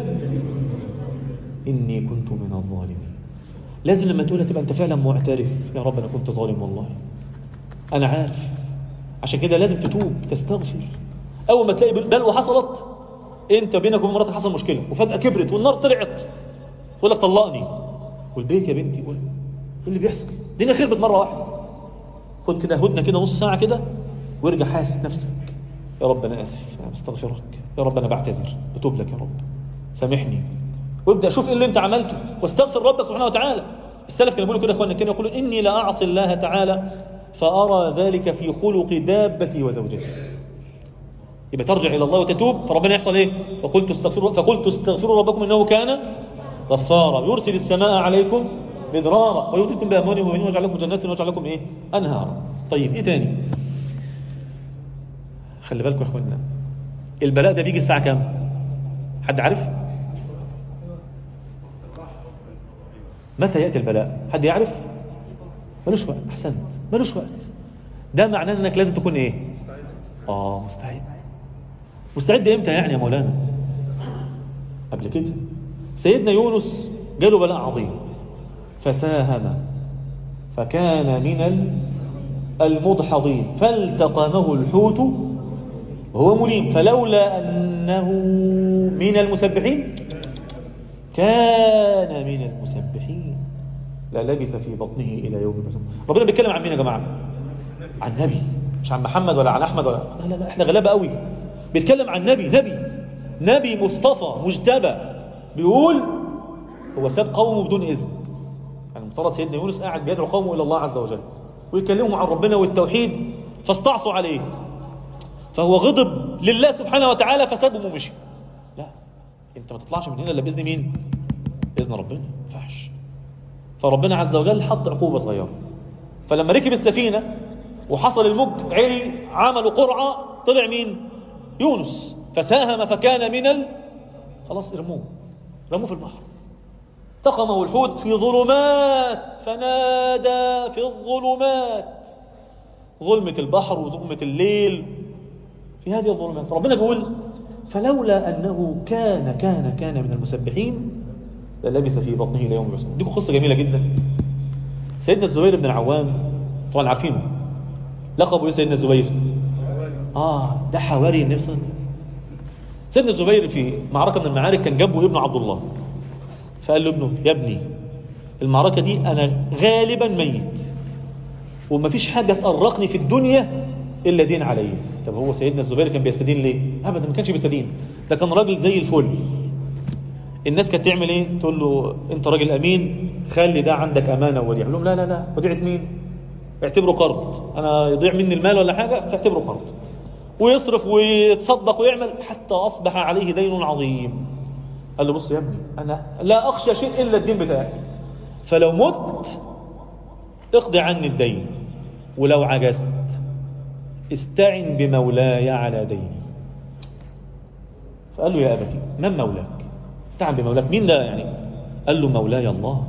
إني كنت من الظالمين. لازم لما تقولها تبقى أنت فعلا معترف: يا رب أنا كنت ظالم والله، أنا عارف. عشان كده لازم تتوب، تستغفر. أول ما تلاقي بلوى حصلت، أنت بينك وبين مراتك حصل مشكلة وفجأة كبرت والنار طلعت، تقول لك طلقني، والبيت يا بنتي قول إيه اللي بيحصل؟ الدنيا خربت مرة واحدة. خد كده هدنة كده نص ساعة كده وارجع حاسب نفسك: يا رب أنا آسف، أنا بستغفرك، يا رب أنا بعتذر، بتوب لك، يا رب سامحني. وابدأ شوف إيه اللي أنت عملته واستغفر ربك سبحانه وتعالى. السلف كانوا يقولوا كده، أخواننا كانوا يقولون: إني لا أعصي الله تعالى فأرى ذلك في خلق دابتي وزوجتي. يبقى ترجع إلى الله وتتوب، فربنا يحصل إيه؟ وقلت استغفروا فقلت استغفروا ربكم إنه كان غفارا يرسل السماء عليكم مدرارا ويمددكم بأموال وبنين ويجعل لكم جنات ويجعل لكم إيه؟ أنهارا. طيب إيه تاني؟ خلي بالكم يا اخوانا، البلاء ده بيجي الساعة كام؟ حد عارف؟ متى يأتي البلاء؟ حد يعرف؟ ملوش وقت. أحسنت، ملوش وقت. ده معناه أنك لازم تكون إيه؟ آه مستعد. مستعد إمتى يعني يا مولانا؟ قبل كده. سيدنا يونس جاله بلاء عظيم فساهم فكان من المدحضين فالتقمه الحوت وهو مليم فلولا أنه من المسبحين كان من المسبحين للبث في بطنه إلى يوم يبعثون. ربنا بيتكلم عن مين يا جماعة؟ عن نبي، مش عن محمد ولا عن أحمد ولا لا لا لا احنا غلابة قوي. بيتكلم عن نبي نبي نبي مصطفى مجتبى، بيقول هو ساب قومه بدون إذن المفترض سيدنا يونس قاعد بيدعو قومه إلى الله عز وجل ويكلمهم عن ربنا والتوحيد، فاستعصوا عليه، فهو غضب لله سبحانه وتعالى فسابهم ومشي. لا، انت ما تطلعش من هنا الا باذن مين؟ باذن ربنا. ما ينفعش. فربنا عز وجل حط عقوبه صغيره. فلما ركب السفينه وحصل الموج عري، عملوا قرعه، طلع مين؟ يونس، فساهم فكان من ال... خلاص ارموه، رموه في البحر. التقمه الحوت في ظلمات فنادى في الظلمات، ظلمة البحر وظلمة الليل، في هذه الظلمات ربنا بيقول فلولا أنه كان كان كان من المسبحين للبث في بطنه إلى يوم يبعثون. دي قصة جميلة جدا. سيدنا الزبير بن العوام طبعا عارفينه، لقبه ايه سيدنا الزبير؟ آه ده حواري النبي صلى الله عليه وسلم. سيدنا الزبير في معركة من المعارك كان جنبه ابنه عبد الله، فقال له ابنه يا ابني المعركة دي أنا غالبا ميت وما فيش حاجة تقرقني في الدنيا إلا دين علي. طب هو سيدنا الزبير كان بيستدين ليه؟ أبدا ما كانش بيستدين، ده كان راجل زي الفل. الناس كانت تعمل إيه؟ تقول له أنت راجل أمين، خلي ده عندك أمانة وديعة. يقول لهم لا لا لا، وديعة مين؟ اعتبره قرض، أنا يضيع مني المال ولا حاجة فاعتبره قرض. ويصرف ويتصدق ويعمل حتى أصبح عليه دين عظيم. قال له بص يا ابني أنا لا أخشى شيء إلا الدين بتاعي، فلو مت اقضي عني الدين، ولو عجزت استعن بمولاي على ديني. فقال له يا أبتي من مولاك؟ استعن بمولاك، مين ده يعني؟ قال له مولاي الله.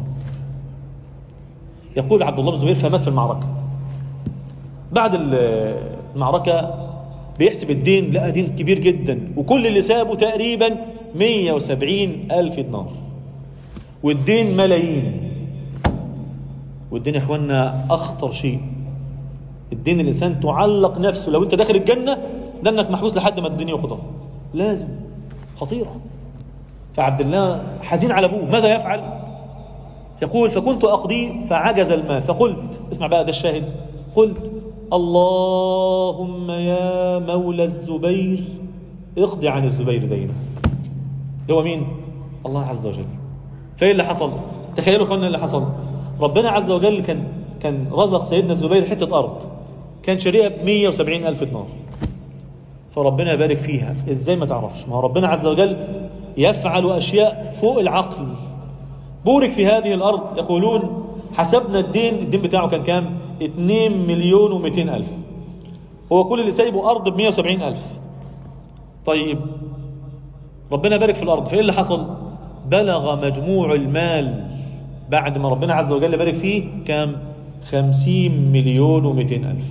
يقول عبد الله بن الزبير فمات في المعركة. بعد المعركة بيحسب الدين، لقى دين كبير جدا، وكل اللي سابه تقريبا مية وسبعين ألف دينار، والدين ملايين. والدين يا اخوانا اخطر شيء. الدين الانسان تعلق نفسه، لو انت داخل الجنه ده انك محبوس لحد ما الدنيا يقضى، لازم، خطيره. فعبد الله حزين على ابوه، ماذا يفعل؟ يقول فكنت اقضي فعجز المال، فقلت، اسمع بقى ده الشاهد، قلت اللهم يا مولى الزبير اقضي عن الزبير دينه. هو مين؟ الله عز وجل. فايه اللي حصل؟ تخيلوا اخوانا اللي حصل. ربنا عز وجل كان كان رزق سيدنا الزبير حته ارض كان شاريها ب مية وسبعين ألف دينار، فربنا يبارك فيها. ازاي ما تعرفش؟ ما هو ربنا عز وجل يفعل اشياء فوق العقل. بورك في هذه الارض. يقولون حسبنا الدين، الدين بتاعه كان كام؟ اتنين مليون ومئتين ألف. هو كل اللي سايبه ارض ب مية وسبعين ألف. طيب ربنا بارك في الارض، فايه اللي حصل؟ بلغ مجموع المال بعد ما ربنا عز وجل بارك فيه كام؟ خمسين مليون ومئتين ألف.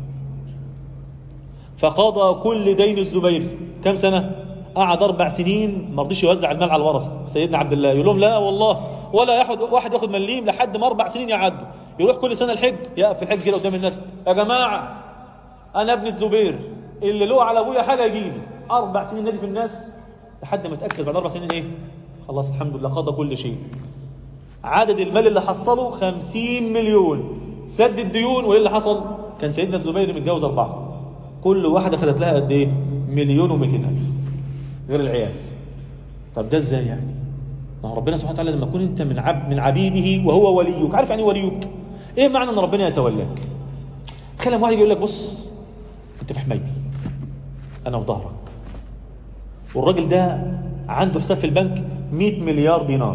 فقضى كل دين الزبير. كم سنة؟ قعد أربع سنين ما رضيش يوزع المال على الورثة. سيدنا عبد الله يقول لهم لا والله ولا ياخد واحد ياخد مليم لحد ما أربع سنين يعدوا. يروح كل سنة الحج، يقف في الحج كده قدام الناس، يا جماعة أنا ابن الزبير اللي له على أبويا حاجة يجيلي. أربع سنين نادي في الناس لحد ما اتأكد بعد أربع سنين إيه؟ خلاص الحمد لله قضى كل شيء. عدد المال اللي حصله خمسين مليون، سد الديون. وايه اللي حصل؟ كان سيدنا الزبير متجوز اربعه، كل واحده خدت لها قد ايه؟ مليون ومئتين الف غير العيال. طب ده ازاي يعني؟ ما هو ربنا سبحانه وتعالى لما تكون انت من عبد من عبيده وهو وليك، عارف يعني ايه وليك؟ ايه معنى ان ربنا يتولاك؟ تخيل لما واحد يقول لك بص انت في حمايتي، انا في ظهرك، والراجل ده عنده حساب في البنك مئة مليار دينار،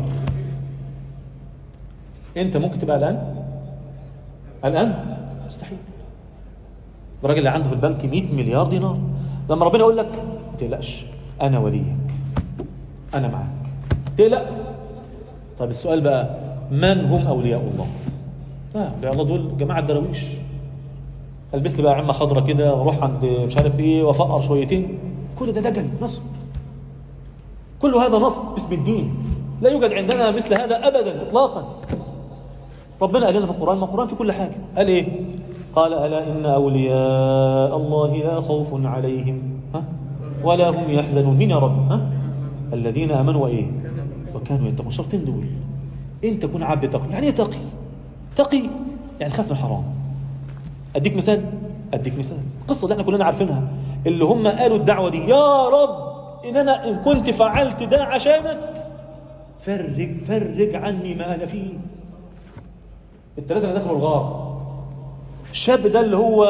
انت ممكن تبقى الان الان مستحيل. الراجل اللي عنده في البنك مئة مليار دينار، لما ربنا يقول لك ما تقلقش انا وليك، انا معاك، تقلق. طيب السؤال بقى، من هم اولياء الله؟ لا اولياء الله دول جماعه دراويش، البس لي بقى عمه خضراء كده واروح عند مش عارف ايه وافقر شويتين، كل ده دجل نصب، كل هذا نصب باسم الدين. لا يوجد عندنا مثل هذا ابدا اطلاقا. ربنا قال لنا في القرآن، ما القرآن في كل حاجة، قال ايه؟ قال ألا إن أولياء الله لا خوف عليهم ها ولا هم يحزنون. مين يا رب؟ ها؟ الذين آمنوا وإيه؟ وكانوا يتقون. شرطين دول، أنت تكون عبد تقي. يعني إيه تقي؟ تقي يعني خاف من الحرام. أديك مثال؟ أديك مثال القصة اللي احنا كلنا عارفينها، اللي هم قالوا الدعوة دي، يا رب إن أنا إن كنت فعلت ده عشانك فرج فرج عني ما أنا فيه. الثلاثة اللي دخلوا الغار، الشاب ده اللي هو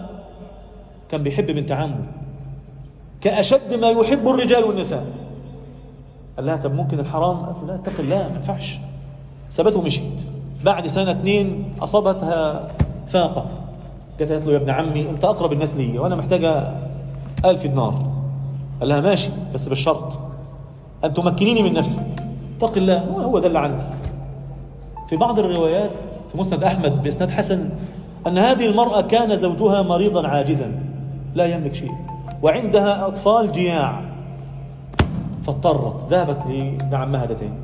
كان بيحب بنت عمه كأشد ما يحب الرجال والنساء، قال لها طب ممكن الحرام؟ قال لا اتق الله ما ينفعش. سابته ومشيت. بعد سنة اتنين أصابتها فاقة، جت قالت له يا ابن عمي أنت أقرب الناس لي وأنا محتاجة ألف دينار. قال لها ماشي بس بالشرط أن تمكنيني من نفسي، اتق الله هو ده اللي عندي. في بعض الروايات في مسند أحمد بإسناد حسن أن هذه المرأة كان زوجها مريضا عاجزا لا يملك شيء وعندها أطفال جياع، فاضطرت ذهبت لعمها ده تاني،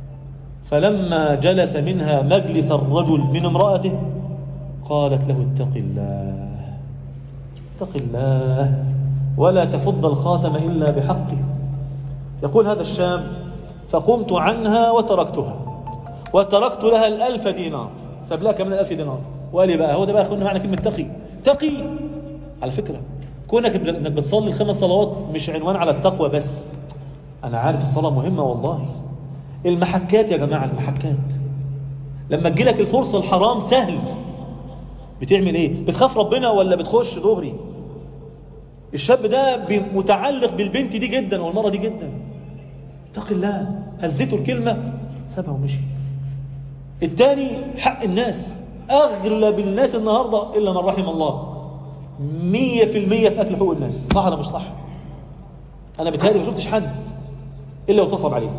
فلما جلس منها مجلس الرجل من امرأته قالت له اتق الله اتق الله ولا تفض الخاتم إلا بحقه. يقول هذا الشاب فقمت عنها وتركتها وتركت لها الألف دينار، ساب لها كمان الألف دينار. وقال لي بقى هو ده بقى أخونا معنى كلمة تقي. تقي على فكرة كونك انك بتصلي الخمس صلوات مش عنوان على التقوى بس، أنا عارف الصلاة مهمة والله. المحكات يا جماعة، المحكات لما تجيلك الفرصة الحرام سهل بتعمل ايه؟ بتخاف ربنا ولا بتخش دغري؟ الشاب ده متعلق بالبنت دي جدا والمرة دي جدا، اتق الله، هزته الكلمة سابها ومشي. الثاني حق الناس، اغلب الناس النهاردة الا من رحم الله مية في المية في اكل حقوق الناس، صح ولا مش صح؟ انا بتهيألي ما شفتش حد الا واتصب عليه،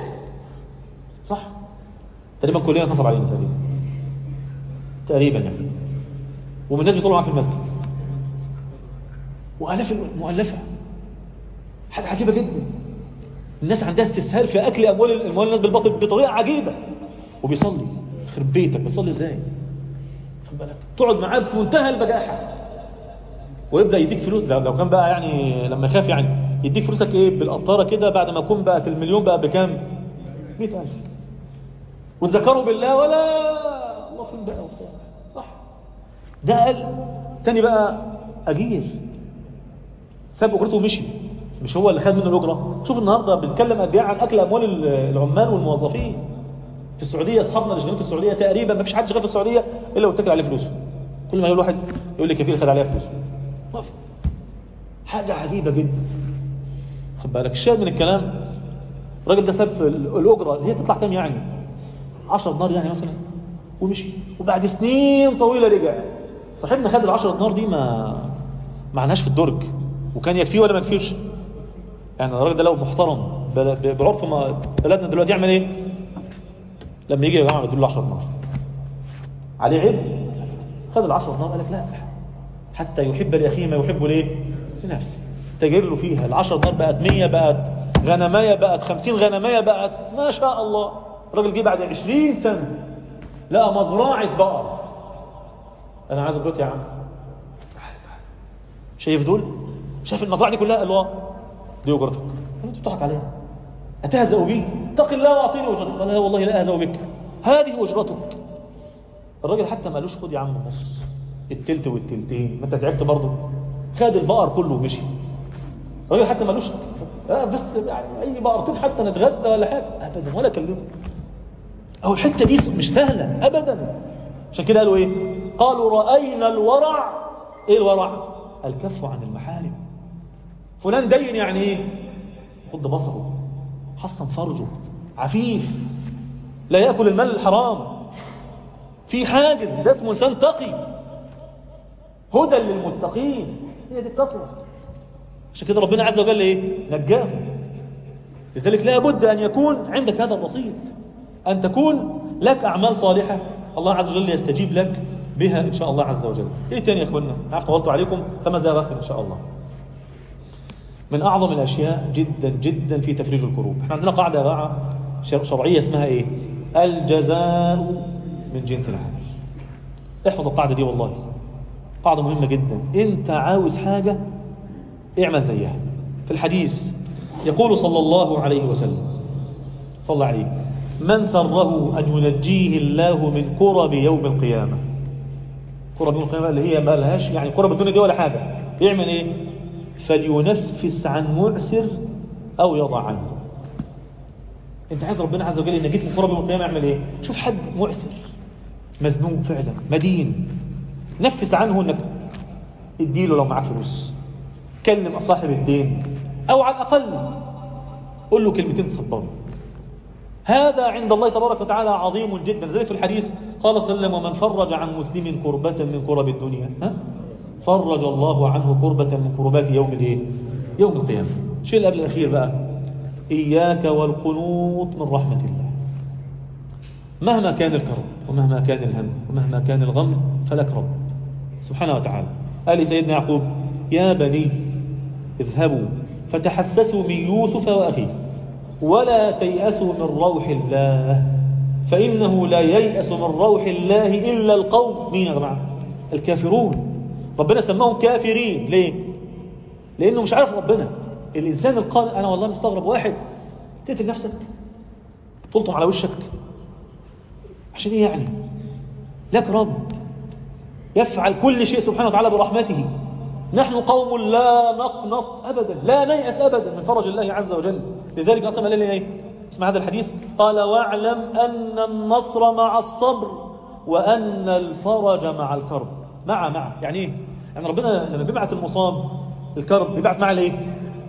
صح؟ تقريبا كلنا اتصب علينا تقريبا تقريبا يعني، ومن الناس بيصلوا معاه في المسجد، وآلاف المؤلفة. حاجة عجيبة جدا، الناس عندها استسهال في أكل أموال أموال الناس بالباطل بطريقة عجيبة، وبيصلي. خرب بيتك بتصلي إزاي؟ خد بالك تقعد معاه في منتهى البجاحة ويبدأ يديك فلوس. لو كان بقى يعني لما يخاف يعني يديك فلوسك إيه بالقطارة كده، بعد ما يكون بقت المليون بقى بكام؟ مئة ألف، وتذكروا بالله ولا الله فين بقى وبتاع، صح؟ ده قال. تاني بقى أجير، ساب أجرته ومشي، مش هو اللي خد منه الأجرة. شوف النهارده بنتكلم قد ايه عن أكل أموال العمال والموظفين في السعودية. أصحابنا اللي شغالين في السعودية تقريبا ما فيش حد شغال في السعودية إلا واتكل عليه فلوسه. كل ما يقول واحد يقول لي كفيل خد عليها فلوسه. حاجة عجيبة جدا. خد بالك الشاهد من الكلام، الراجل ده ساب الأجرة اللي هي تطلع كام يعني؟ عشرة دينار يعني مثلا، ومشي. وبعد سنين طويلة رجع. صاحبنا خد العشرة دينار دي ما ما عناش في الدرج، وكان يكفيه ولا ما يكفيش؟ يعني الراجل ده لو محترم بعرف ما بلدنا دلوقتي يعمل ايه؟ لما يجي يا جماعه يدوا له عشرة دينار عليه عيب؟ خد ال عشرة دينار قال لك لا، حتى يحب لاخيه ما يحب ليه؟ لنفسه. تجيب له فيها ال عشرة دينار بقت مية، بقت غنمايه، بقت خمسين غنمايه، بقت ما شاء الله. الراجل جه بعد عشرين سنه لقى مزرعه بقر. انا عايز اجرتي يا عم. شايف دول؟ شايف المزرعه دي كلها؟ قال له دي اجرتك. انت بتضحك عليها، اتهزأ بي؟ اتق الله واعطيني اجرتك. قال لا والله لا اهزأ بك، هذه اجرتك. الراجل حتى ما قالوش خد يا عم نص، التلت والتلتين، ما انت تعبت برضه. خد البقر كله ومشي. الراجل حتى ما قالوش آه بس يعني اي بقرتين حتى نتغدى ولا حاجه، ابدا ولا كلمه. او الحته دي مش سهله ابدا. عشان كده قالوا ايه؟ قالوا راينا الورع. ايه الورع؟ الكف عن المحارم. فلان دين يعني ايه؟ غض بصره، حصن فرجه، عفيف، لا ياكل المال الحرام، في حاجز، ده اسمه انسان تقي. هدى للمتقين، هي دي التقوى. عشان كده ربنا عز وجل ايه؟ نجاهم. لذلك لا بد ان يكون عندك هذا الرصيد، ان تكون لك اعمال صالحه الله عز وجل يستجيب لك بها ان شاء الله عز وجل. ايه تاني يا اخوانا؟ عارف طولت عليكم، خمس دقائق اخر ان شاء الله. من اعظم الاشياء جدا جدا في تفريج الكروب، احنا عندنا قاعده يا جماعه شرعيه اسمها ايه؟ الجزاء من جنس العمل. احفظ القاعده دي والله، قاعده مهمه جدا. انت عاوز حاجه اعمل زيها. في الحديث يقول صلى الله عليه وسلم، صلى عليه، من سره ان ينجيه الله من كرب يوم القيامه. كرب يوم القيامه اللي هي ما لهاش يعني كرب الدنيا دي ولا حاجه، يعمل ايه؟ فلينفس عن معسر او يضع عنه. انت عايز ربنا عز وجل ينجيك من كرب يوم القيامه، اعمل ايه؟ شوف حد معسر مزنوق فعلا، مدين، نفس عنه انك اديله لو معك فلوس، كلم صاحب الدين، او على الاقل قل له كلمتين تصبره. هذا عند الله تبارك وتعالى عظيم جدا. زي في الحديث قال صلى الله عليه وسلم: ومن فرج عن مسلم كربة من كرب الدنيا ها فرج الله عنه كربة من كربات يوم الايه؟ يوم القيامة. الشيء اللي قبل الاخير بقى: اياك والقنوط من رحمة الله. مهما كان الكرب ومهما كان الهم ومهما كان الغم فلك رب سبحانه وتعالى. قال سيدنا يعقوب: يا بني اذهبوا فتحسسوا من يوسف وأخيه ولا تيأسوا من روح الله فإنه لا ييأس من روح الله إلا القوم مين يا جماعة؟ الكافرون. ربنا سماهم كافرين ليه؟ لأنه مش عارف ربنا. الإنسان القانع، أنا والله مستغرب، واحد تقتل نفسك تلطم على وشك عشان إيه يعني؟ لك رب يفعل كل شيء سبحانه وتعالى برحمته. نحن قوم لا نقنط أبدا، لا نيأس أبدا من فرج الله عز وجل. لذلك أصلا قال لي إيه؟ اسمع هذا الحديث، قال: واعلم أن النصر مع الصبر وأن الفرج مع الكرب. مع مع يعني إيه؟ يعني ربنا لما بيبعت المصاب الكرب بيبعت معه ليه؟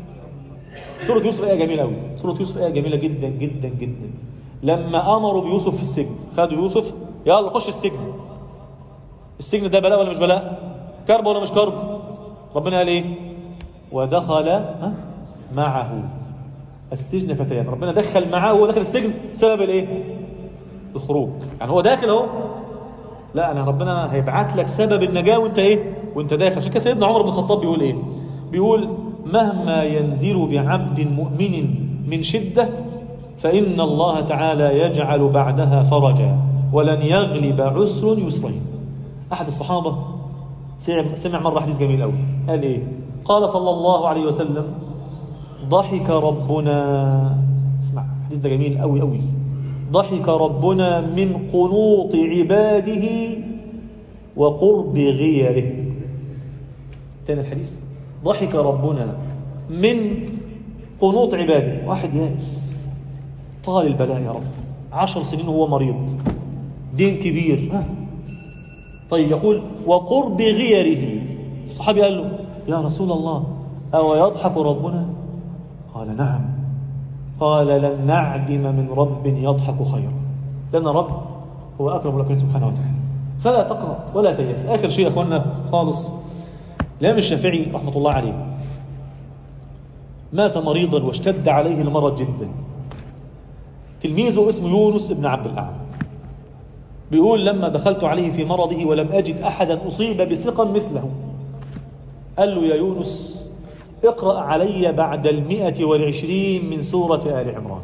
سورة يوسف آية جميلة أوي، سورة يوسف آية جميلة جدا جدا جدا. لما أمروا بيوسف في السجن، خدوا يوسف يلا خش السجن. السجن ده بلاء ولا مش بلاء؟ كرب ولا مش كرب؟ ربنا قال ايه؟ ودخل معه السجن فتيان. ربنا دخل معه وهو داخل السجن سبب الايه؟ الخروج. يعني هو داخل اهو، لا انا ربنا هيبعت لك سبب النجاة وانت ايه؟ وانت داخل. عشان كده سيدنا عمر بن الخطاب بيقول ايه؟ بيقول: مهما ينزل بعبد مؤمن من شدة فإن الله تعالى يجعل بعدها فرجا ولن يغلب عسر يسرين. أحد الصحابة سمع مرة حديث جميل قوي، قال إيه؟ قال صلى الله عليه وسلم: ضحك ربنا، اسمع الحديث ده جميل قوي قوي، ضحك ربنا من قنوط عباده وقرب غيره. تاني الحديث: ضحك ربنا من قنوط عباده. واحد يائس، طال البلاء يا رب، عشر سنين وهو مريض، دين كبير، ها طيب يقول: وقرب غيره. الصحابي قال له: يا رسول الله أو يضحك ربنا؟ قال: نعم. قال: لن نعدم من رب يضحك خيرا، لأن رب هو أكرم الأكرمين سبحانه وتعالى. فلا تقنط ولا تيأس. آخر شيء يا أخوانا خالص، الإمام الشافعي رحمة الله عليه مات مريضا واشتد عليه المرض جدا. تلميذه اسمه يونس بن عبد الأعلى بيقول: لما دخلت عليه في مرضه ولم أجد أحدا أصيب بسقم مثله، قال له: يا يونس اقرأ علي بعد المئة والعشرين من سورة آل عمران.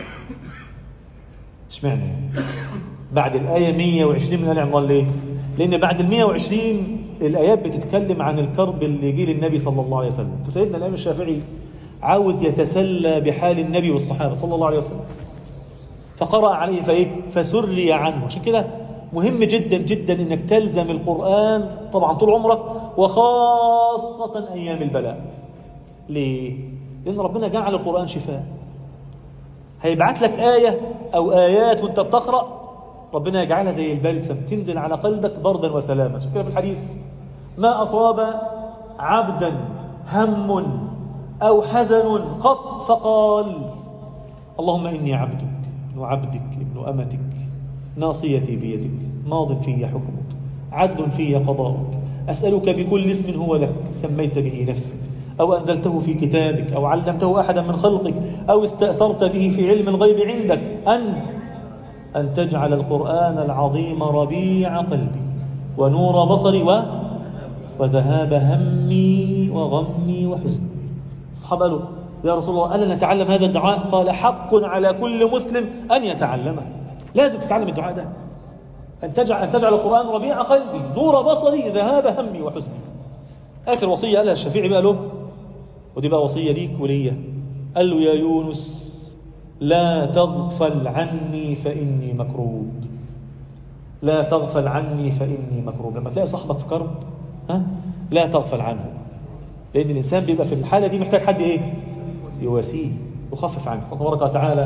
اشمعنى بعد الآية مئة وعشرين من آل عمران؟ ليه؟ لأن بعد المئة وعشرين الآيات بتتكلم عن الكرب اللي جه للنبي صلى الله عليه وسلم. فسيدنا الإمام الشافعي عاوز يتسلى بحال النبي والصحابة صلى الله عليه وسلم، فقرأ عليه فإيه؟ فسري عنه. عشان كده مهم جدا جدا إنك تلزم القرآن طبعا طول عمرك، وخاصة أيام البلاء. ليه؟ لأن ربنا جعل القرآن شفاء. هيبعت لك آية أو آيات وانت بتقرأ ربنا يجعلها زي البلسم تنزل على قلبك بردا وسلاما. عشان كده في الحديث: ما أصاب عبدا هم أو حزن قط فقال: اللهم إني عبدك ابن عبدك ابن أمتك ناصيتي بيدك ماض في حكمك عدل في قضاؤك أسألك بكل اسم هو لك سميت به نفسك أو أنزلته في كتابك أو علمته أحدا من خلقك أو استأثرت به في علم الغيب عندك أن أن تجعل القرآن العظيم ربيع قلبي ونور بصري و... وذهاب همي وغمي وحزني. الصحابة قالوا: يا رسول الله ألا نتعلم هذا الدعاء؟ قال: حق على كل مسلم أن يتعلمه. لازم تتعلم الدعاء ده، أن تجعل, أن تجعل القرآن ربيع قلبي نور بصري ذهاب همي وحزني. آخر وصية قالها الشافعي بقى له، ودي بقى وصية ليك وليا، قال له: يا يونس لا تغفل عني فإني مكروب. لا تغفل عني فإني مكروب. لما تلاقي صاحبك في كرب ها لا تغفل عنه، لأن الإنسان بيبقى في الحالة دي محتاج حد إيه؟ يواسيه يخفف عنه. الله تبارك وتعالى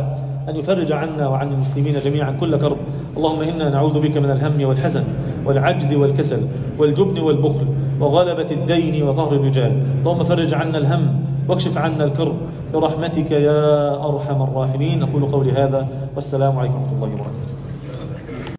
أن يفرج عنا وعن المسلمين جميعا كل كرب. اللهم إنا نعوذ بك من الهم والحزن والعجز والكسل والجبن والبخل وغلبة الدين وقهر الرجال. اللهم فرج عنا الهم واكشف عنا الكرب برحمتك يا أرحم الراحمين. أقول قولي هذا والسلام عليكم ورحمة الله وبركاته.